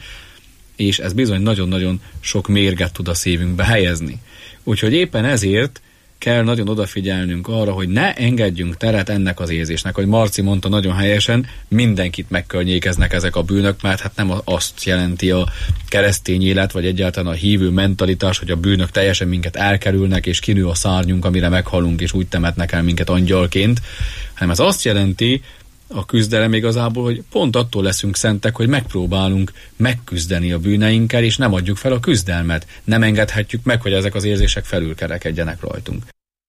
és ez bizony nagyon-nagyon sok mérget tud a szívünkbe helyezni. Úgyhogy éppen ezért kell nagyon odafigyelnünk arra, hogy ne engedjünk teret ennek az érzésnek. Hogy Marci mondta nagyon helyesen, mindenkit megkörnyékeznek ezek a bűnök, mert hát nem azt jelenti a keresztény élet, vagy egyáltalán a hívő mentalitás, hogy a bűnök teljesen minket elkerülnek, és kinő a szárnyunk, amire meghalunk, és úgy temetnek el minket angyalként, hanem ez azt jelenti, a küzdelem igazából, hogy pont attól leszünk szentek, hogy megpróbálunk megküzdeni a bűneinkkel, és nem adjuk fel a küzdelmet. Nem engedhetjük meg, hogy ezek az érzések felülkerekedjenek rajtunk.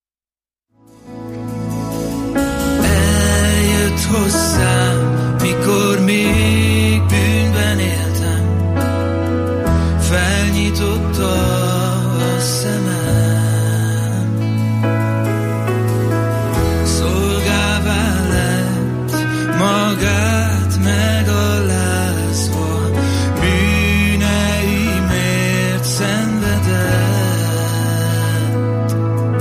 Eljött hozzám, mikor még bűnben éltem, felnyitotta a szemem, szolgává lett magát megalázva, bűneimért szenvedett.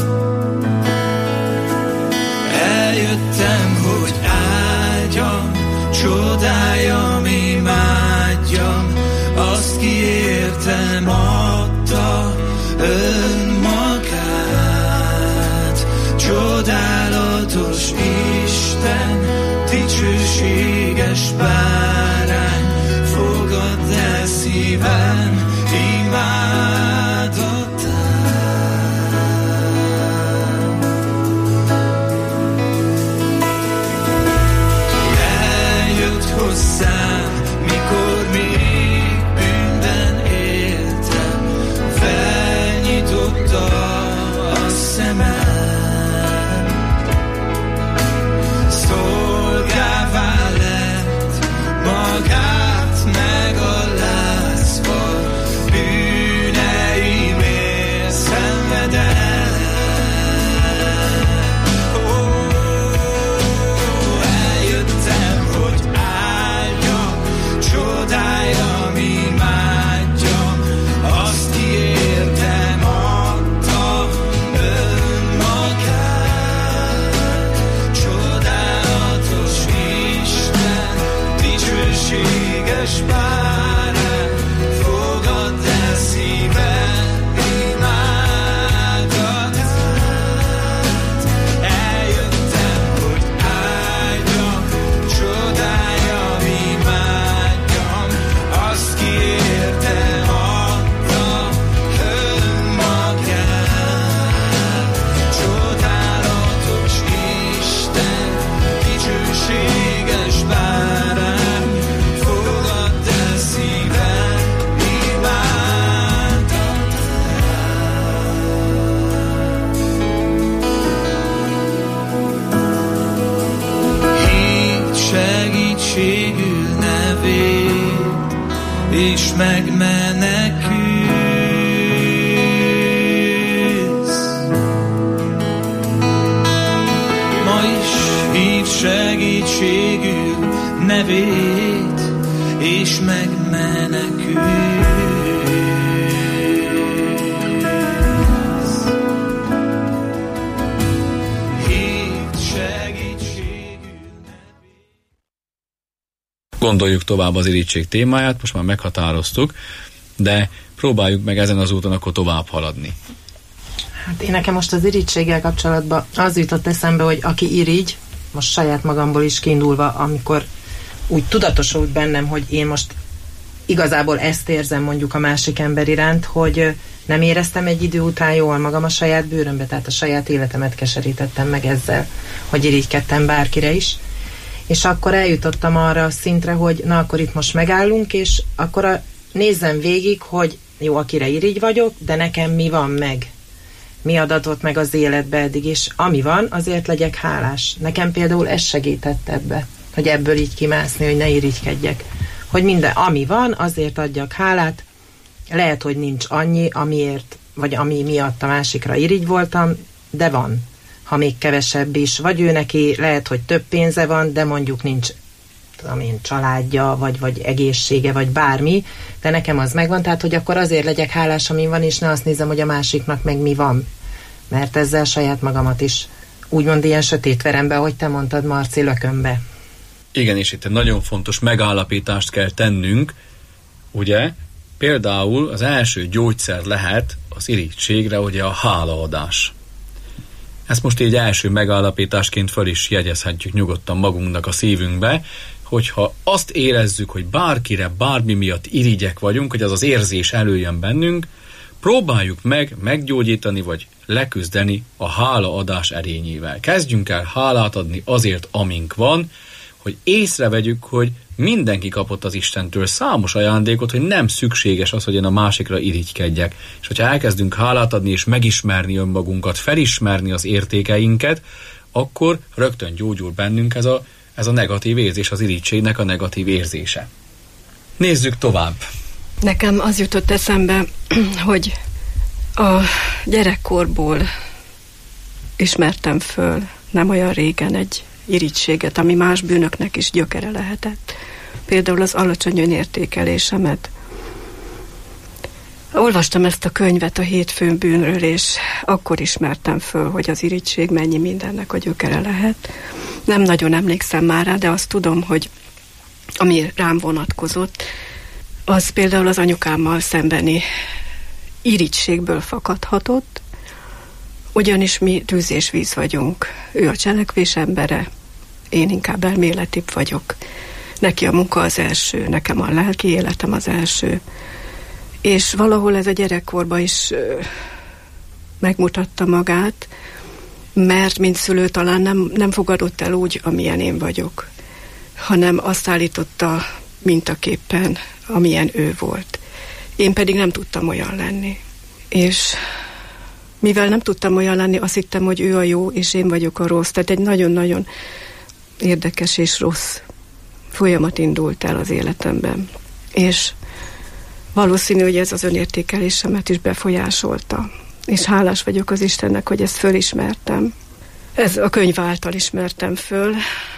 Eljöttem, hogy áldjam, csodáljam, imádjam, azt kiértem adta önmagát. Csodálatos Isten, dicsőséges bárány, fogadd el szívem imádatát. Eljött hozzám, mikor még bűnben éltem, felnyitotta a szemem, szolgává lett magát megalázva, bűneimért szenvedett. Ó, eljöttem, hogy áldjam, csodáljam, imádjam, azt kiértem adta önmagát. Csodálatos Isten, dicsőséges bárány, fogadd el szívem imádatát. Eljöttem, hogy áldjam, csodáljam, imádjam, azt kiérte adta önmagát. Csodálatos Isten, dicsőséges bárány, fogadd el szívem imádatát. Hívd segítségül nevét, és megmenekülsz. Ma is hívd segítségül nevét, és megmenekülsz. Hívd segítségül nevét. Gondoljuk tovább az irigység témáját, most már meghatároztuk, de próbáljuk meg ezen az úton akkor tovább haladni. Hát én nekem most az irigységgel kapcsolatban az jutott eszembe, hogy aki irigy, most saját magamból is kiindulva, amikor úgy tudatosult bennem, hogy én most igazából ezt érzem mondjuk a másik ember iránt, hogy nem éreztem egy idő után jól magam a saját bőrömbe, tehát a saját életemet keserítettem meg ezzel, hogy irigykedtem bárkire is. És akkor eljutottam arra a szintre, hogy na akkor itt most megállunk, és akkor a, nézzem végig, hogy jó, akire irigy vagyok, de nekem mi van meg? Mi adatott meg az életbe eddig, és ami van, azért legyek hálás. Nekem például ez segített ebbe, hogy ebből így kimászni, hogy ne irigykedjek. Hogy minden, ami van, azért adjak hálát. Lehet, hogy nincs annyi, amiért, vagy ami miatt a másikra irigy voltam, de van. Ha még kevesebb is. Vagy ő neki lehet, hogy több pénze van, de mondjuk nincs, tudom én, családja, vagy, vagy egészsége, vagy bármi, de nekem az megvan, tehát hogy akkor azért legyek hálás, amin van, és ne azt nézem, hogy a másiknak meg mi van. Mert ezzel saját magamat is úgymond ilyen sötétverembe, ahogy te mondtad, Marci, lökömbe. Igen, és itt egy nagyon fontos megállapítást kell tennünk, ugye, például az első gyógyszer lehet az irigységre, ugye a hálaadás. Ezt most így első megállapításként föl is jegyezhetjük nyugodtan magunknak a szívünkbe, hogyha azt érezzük, hogy bárkire, bármi miatt irigyek vagyunk, hogy az az érzés előjön bennünk, próbáljuk meg meggyógyítani, vagy leküzdeni a hálaadás erényével. Kezdjünk el hálát adni azért, amink van, hogy észrevegyük, hogy mindenki kapott az Istentől számos ajándékot, hogy nem szükséges az, hogy én a másikra irigykedjek. És hogyha elkezdünk hálát adni és megismerni önmagunkat, felismerni az értékeinket, akkor rögtön gyógyul bennünk ez a, ez a negatív érzés, az irigységnek a negatív érzése. Nézzük tovább. Nekem az jutott eszembe, hogy a gyerekkorból ismertem föl nem olyan régen egy irigységet, ami más bűnöknek is gyökere lehetett. Például az alacsony önértékelésemet. Olvastam ezt a könyvet a hétfőn bűnről, és akkor ismertem föl, hogy az irigység mennyi mindennek a gyökere lehet. Nem nagyon emlékszem már rá, de azt tudom, hogy ami rám vonatkozott, az például az anyukámmal szembeni irigységből fakadhatott, ugyanis mi tűz és víz vagyunk. Ő a cselekvés embere, én inkább elméletibb vagyok. Neki a munka az első, nekem a lelki életem az első. És valahol ez a gyerekkorban is ö, megmutatta magát, mert mint szülő talán nem, nem fogadott el úgy, amilyen én vagyok, hanem azt állította mintaképpen, amilyen ő volt. Én pedig nem tudtam olyan lenni. És mivel nem tudtam olyan lenni, azt hittem, hogy ő a jó, és én vagyok a rossz. Tehát egy nagyon-nagyon érdekes és rossz folyamat indult el az életemben. És valószínű, hogy ez az önértékelésemet is befolyásolta. És hálás vagyok az Istennek, hogy ezt fölismertem. Ez a könyv által ismertem föl,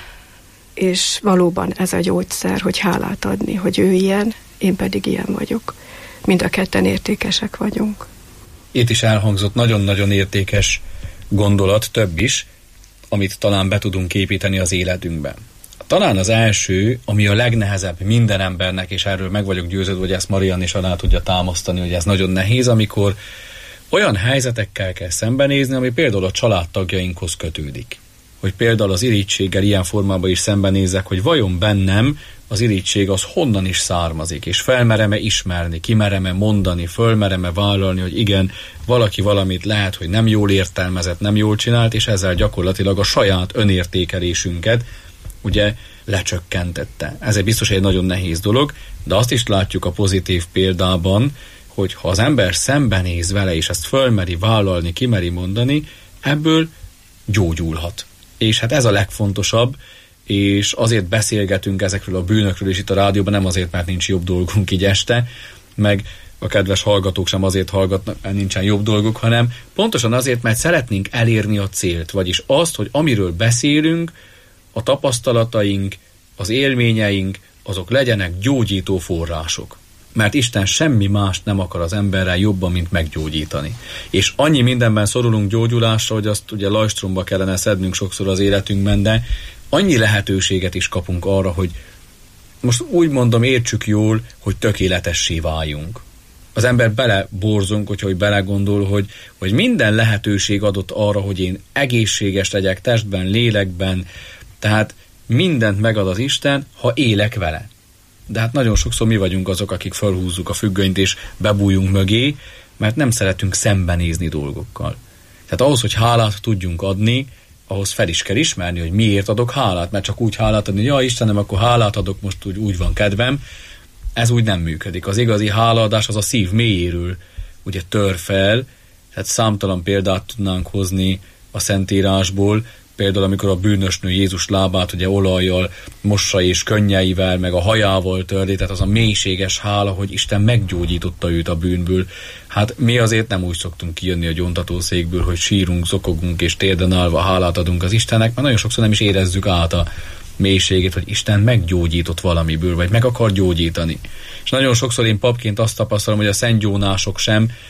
és valóban ez a gyógyszer, hogy hálát adni, hogy ő ilyen, én pedig ilyen vagyok. Mind a ketten értékesek vagyunk. Itt is elhangzott nagyon-nagyon értékes gondolat, több is, amit talán be tudunk építeni az életünkben. Talán az első, ami a legnehezebb minden embernek, és erről meg vagyok győződve, hogy ezt Marian is alá tudja támasztani, hogy ez nagyon nehéz, amikor olyan helyzetekkel kell szembenézni, ami például a családtagjainkhoz kötődik. Hogy például az irigységgel ilyen formában is szembenézek, hogy vajon bennem az irigység az honnan is származik, és felmerem-e ismerni, kimerem-e mondani, fölmerem-e vállalni, hogy igen, valaki valamit lehet, hogy nem jól értelmezett, nem jól csinált, és ezzel gyakorlatilag a saját önértékelésünket ugye lecsökkentette. Ez egy biztos egy nagyon nehéz dolog, de azt is látjuk a pozitív példában, hogy ha az ember szembenéz vele, és ezt fölmeri vállalni, kimeri mondani, ebből gyógyulhat. És hát ez a legfontosabb, és azért beszélgetünk ezekről a bűnökről is itt a rádióban, nem azért, mert nincs jobb dolgunk így este, meg a kedves hallgatók sem azért hallgatnak, mert nincsen jobb dolguk, hanem pontosan azért, mert szeretnénk elérni a célt, vagyis azt, hogy amiről beszélünk, a tapasztalataink, az élményeink, azok legyenek gyógyító források. Mert Isten semmi mást nem akar az emberrel jobban, mint meggyógyítani. És annyi mindenben szorulunk gyógyulásra, hogy azt ugye lajstromba kellene szednünk sokszor az életünkben, de annyi lehetőséget is kapunk arra, hogy most úgy mondom, értsük jól, hogy tökéletessé váljunk. Az ember beleborzunk, hogyha hogy belegondol, hogy, hogy minden lehetőség adott arra, hogy én egészséges legyek testben, lélekben, tehát mindent megad az Isten, ha élek vele. De hát nagyon sokszor mi vagyunk azok, akik felhúzzuk a függönyt és bebújunk mögé, mert nem szeretünk szembenézni dolgokkal. Tehát ahhoz, hogy hálát tudjunk adni, ahhoz fel is kell ismerni, hogy miért adok hálát, mert csak úgy hálát adni, hogy ja Istenem, akkor hálát adok, most úgy, úgy van kedvem. Ez úgy nem működik. Az igazi hálaadás az a szív mélyéről ugye tör fel, tehát számtalan példát tudnánk hozni a Szentírásból, például amikor a bűnösnő Jézus lábát ugye olajjal mossa és könnyeivel, meg a hajával törli, tehát az a mélységes hála, hogy Isten meggyógyította őt a bűnből. Hát mi azért nem úgy szoktunk kijönni a gyóntatószékből, hogy sírunk, zokogunk és térden állva hálát adunk az Istennek, mert nagyon sokszor nem is érezzük át a mélységét, hogy Isten meggyógyított valamiből, vagy meg akar gyógyítani. És nagyon sokszor én papként azt tapasztalom, hogy a szentgyónások sem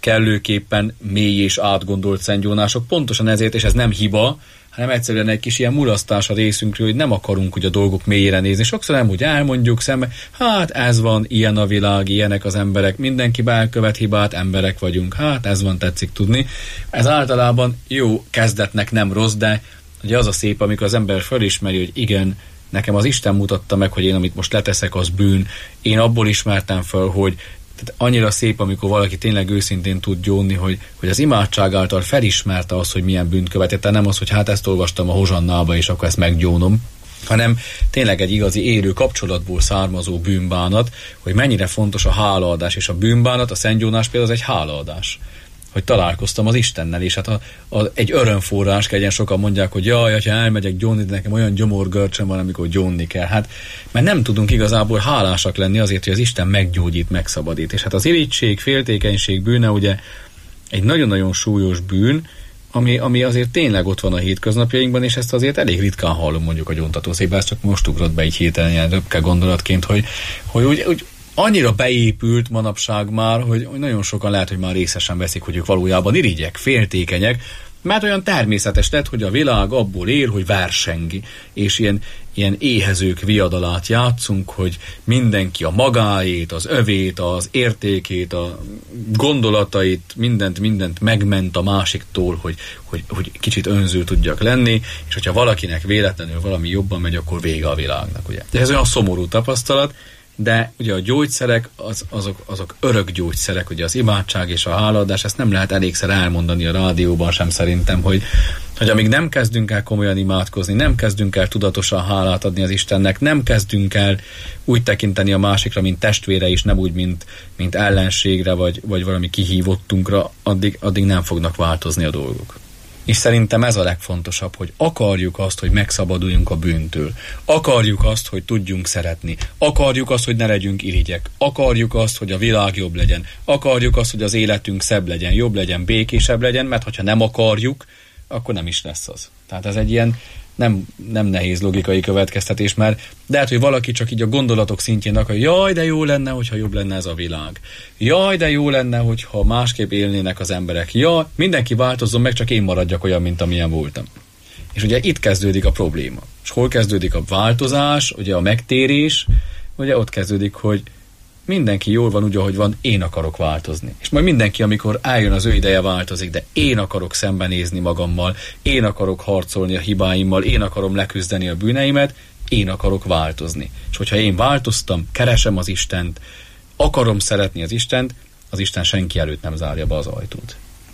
kellőképpen mély és átgondolt szentgyónások. Pontosan ezért, és ez nem hiba, hanem egyszerűen egy kis ilyen mulasztás a részünkről, hogy nem akarunk ugye a dolgok mélyére nézni. Sokszor nem úgy elmondjuk szembe, hát ez van, ilyen a világ, ilyenek az emberek, mindenki elkövet hibát, emberek vagyunk, hát ez van, tetszik tudni. Ez általában jó kezdetnek nem rossz, de ugye az a szép, amikor az ember felismeri, hogy igen, nekem az Isten mutatta meg, hogy én amit most leteszek, az bűn. Én abból ismertem föl, hogy tehát annyira szép, amikor valaki tényleg őszintén tud gyónni, hogy, hogy az imádság által felismerte azt, hogy milyen bűnt követett, tehát nem az, hogy hát ezt olvastam a Hozsannába, és akkor ezt meggyónom, hanem tényleg egy igazi élő kapcsolatból származó bűnbánat, hogy mennyire fontos a hálaadás és a bűnbánat, a szentgyónás például az egy hálaadás. Hogy találkoztam az Istennel, és hát a, a, egy örömforrás, egyen sokan mondják, hogy jaj, ha elmegyek gyónni, de nekem olyan gyomorgörcsöm van, amikor gyónni kell. Hát, mert nem tudunk igazából hálásak lenni azért, hogy az Isten meggyógyít, megszabadít. És hát az irigység, féltékenység bűne ugye egy nagyon-nagyon súlyos bűn, ami, ami azért tényleg ott van a hétköznapjainkban, és ezt azért elég ritkán hallom mondjuk a gyóntatószékben, ez csak most ugrott be így hirtelen ilyen röpke gondolatként, hogy, hogy úgy, úgy annyira beépült manapság már, hogy nagyon sokan lehet, hogy már részesen veszik, hogy ők valójában irigyek, féltékenyek, mert olyan természetes lett, hogy a világ abból él, hogy versengi, és ilyen, ilyen éhezők viadalát játszunk, hogy mindenki a magáét, az övét, az értékét, a gondolatait, mindent, mindent megment a másiktól, hogy, hogy, hogy kicsit önző tudjak lenni, és hogyha valakinek véletlenül valami jobban megy, akkor vége a világnak. Ugye? De ez olyan szomorú tapasztalat, de ugye a gyógyszerek, az, azok, azok örök gyógyszerek, ugye az imádság és a hálaadás, ezt nem lehet elégszer elmondani a rádióban sem szerintem, hogy, hogy amíg nem kezdünk el komolyan imádkozni, nem kezdünk el tudatosan hálát adni az Istennek, nem kezdünk el úgy tekinteni a másikra, mint testvére is, nem úgy, mint, mint ellenségre, vagy, vagy valami kihívottunkra, addig, addig nem fognak változni a dolgok. És szerintem ez a legfontosabb, hogy akarjuk azt, hogy megszabaduljunk a bűntől. Akarjuk azt, hogy tudjunk szeretni. Akarjuk azt, hogy ne legyünk irigyek. Akarjuk azt, hogy a világ jobb legyen. Akarjuk azt, hogy az életünk szebb legyen, jobb legyen, békésebb legyen, mert ha nem akarjuk, akkor nem is lesz az. Tehát ez egy ilyen nem, nem nehéz logikai következtetés, mert lehet, hogy valaki csak így a gondolatok szintjén akar, jaj, de jó lenne, hogyha jobb lenne ez a világ. Jaj, de jó lenne, hogyha másképp élnének az emberek. Jaj, mindenki változzon meg, csak én maradjak olyan, mint amilyen voltam. És ugye itt kezdődik a probléma. És hol kezdődik a változás, ugye a megtérés, ugye ott kezdődik, hogy mindenki jól van úgy, ahogy van, én akarok változni. És majd mindenki, amikor eljön az ő ideje, változik, de én akarok szembenézni magammal, én akarok harcolni a hibáimmal, én akarom leküzdeni a bűneimet, én akarok változni. És hogyha én változtam, keresem az Istent, akarom szeretni az Istent, az Isten senki előtt nem zárja be az ajtót.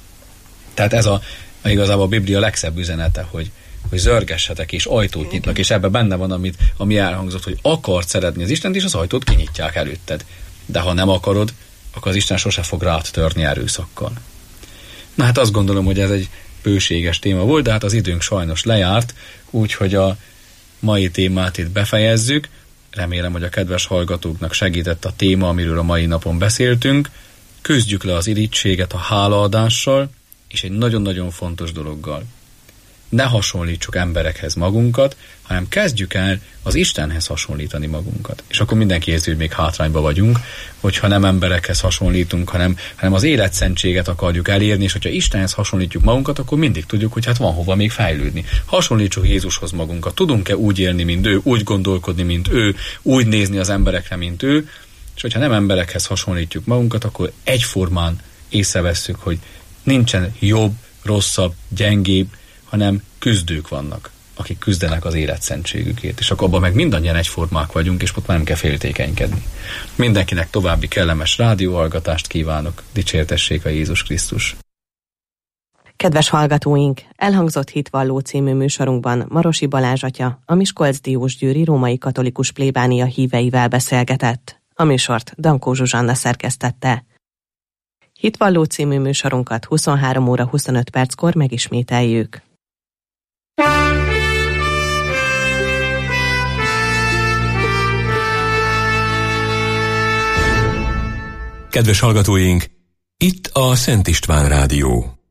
Tehát ez a, igazából a Biblia legszebb üzenete, hogy hogy zörgessetek és ajtót nyitnak, és ebben benne van, amit, ami elhangzott, hogy akart szeretni az Istent, és az ajtót kinyitják előtted. De ha nem akarod, akkor az Isten sose fog rád törni erőszakkal. Na hát azt gondolom, hogy ez egy bőséges téma volt, de hát az időnk sajnos lejárt, úgyhogy a mai témát itt befejezzük. Remélem, hogy a kedves hallgatóknak segített a téma, amiről a mai napon beszéltünk. Küzdjük le az irigységet a hálaadással, és egy nagyon-nagyon fontos dologgal. Ne hasonlítsuk emberekhez magunkat, hanem kezdjük el az Istenhez hasonlítani magunkat. És akkor mindenki érzi, hogy még hátrányba vagyunk, hogyha nem emberekhez hasonlítunk, hanem, hanem az életszentséget akarjuk elérni, és hogyha Istenhez hasonlítjuk magunkat, akkor mindig tudjuk, hogy hát van hova még fejlődni. Hasonlítsuk Jézushoz magunkat. Tudunk-e úgy élni, mint ő, úgy gondolkodni, mint ő, úgy nézni az emberekre, mint ő, és hogyha nem emberekhez hasonlítjuk magunkat, akkor egyformán észrevesszük, hogy nincsen jobb, rosszabb, gyengébb, hanem küzdők vannak, akik küzdenek az életszentségükért, és akkor abban meg mindannyian egyformák vagyunk, és ott már nem kell féltékenykedni. Mindenkinek további kellemes rádióhallgatást kívánok, dicsértessék a Jézus Krisztus. Kedves hallgatóink, elhangzott Hitvalló című műsorunkban Marosi Balázs atya, a Miskolc-Diósgyőri római katolikus plébánia híveivel beszélgetett. A műsort Dankó Zsuzsanna szerkesztette. Hitvalló című műsorunkat huszonhárom óra huszonöt perckor megismételjük. Kedves hallgatóink, itt a Szent István Rádió.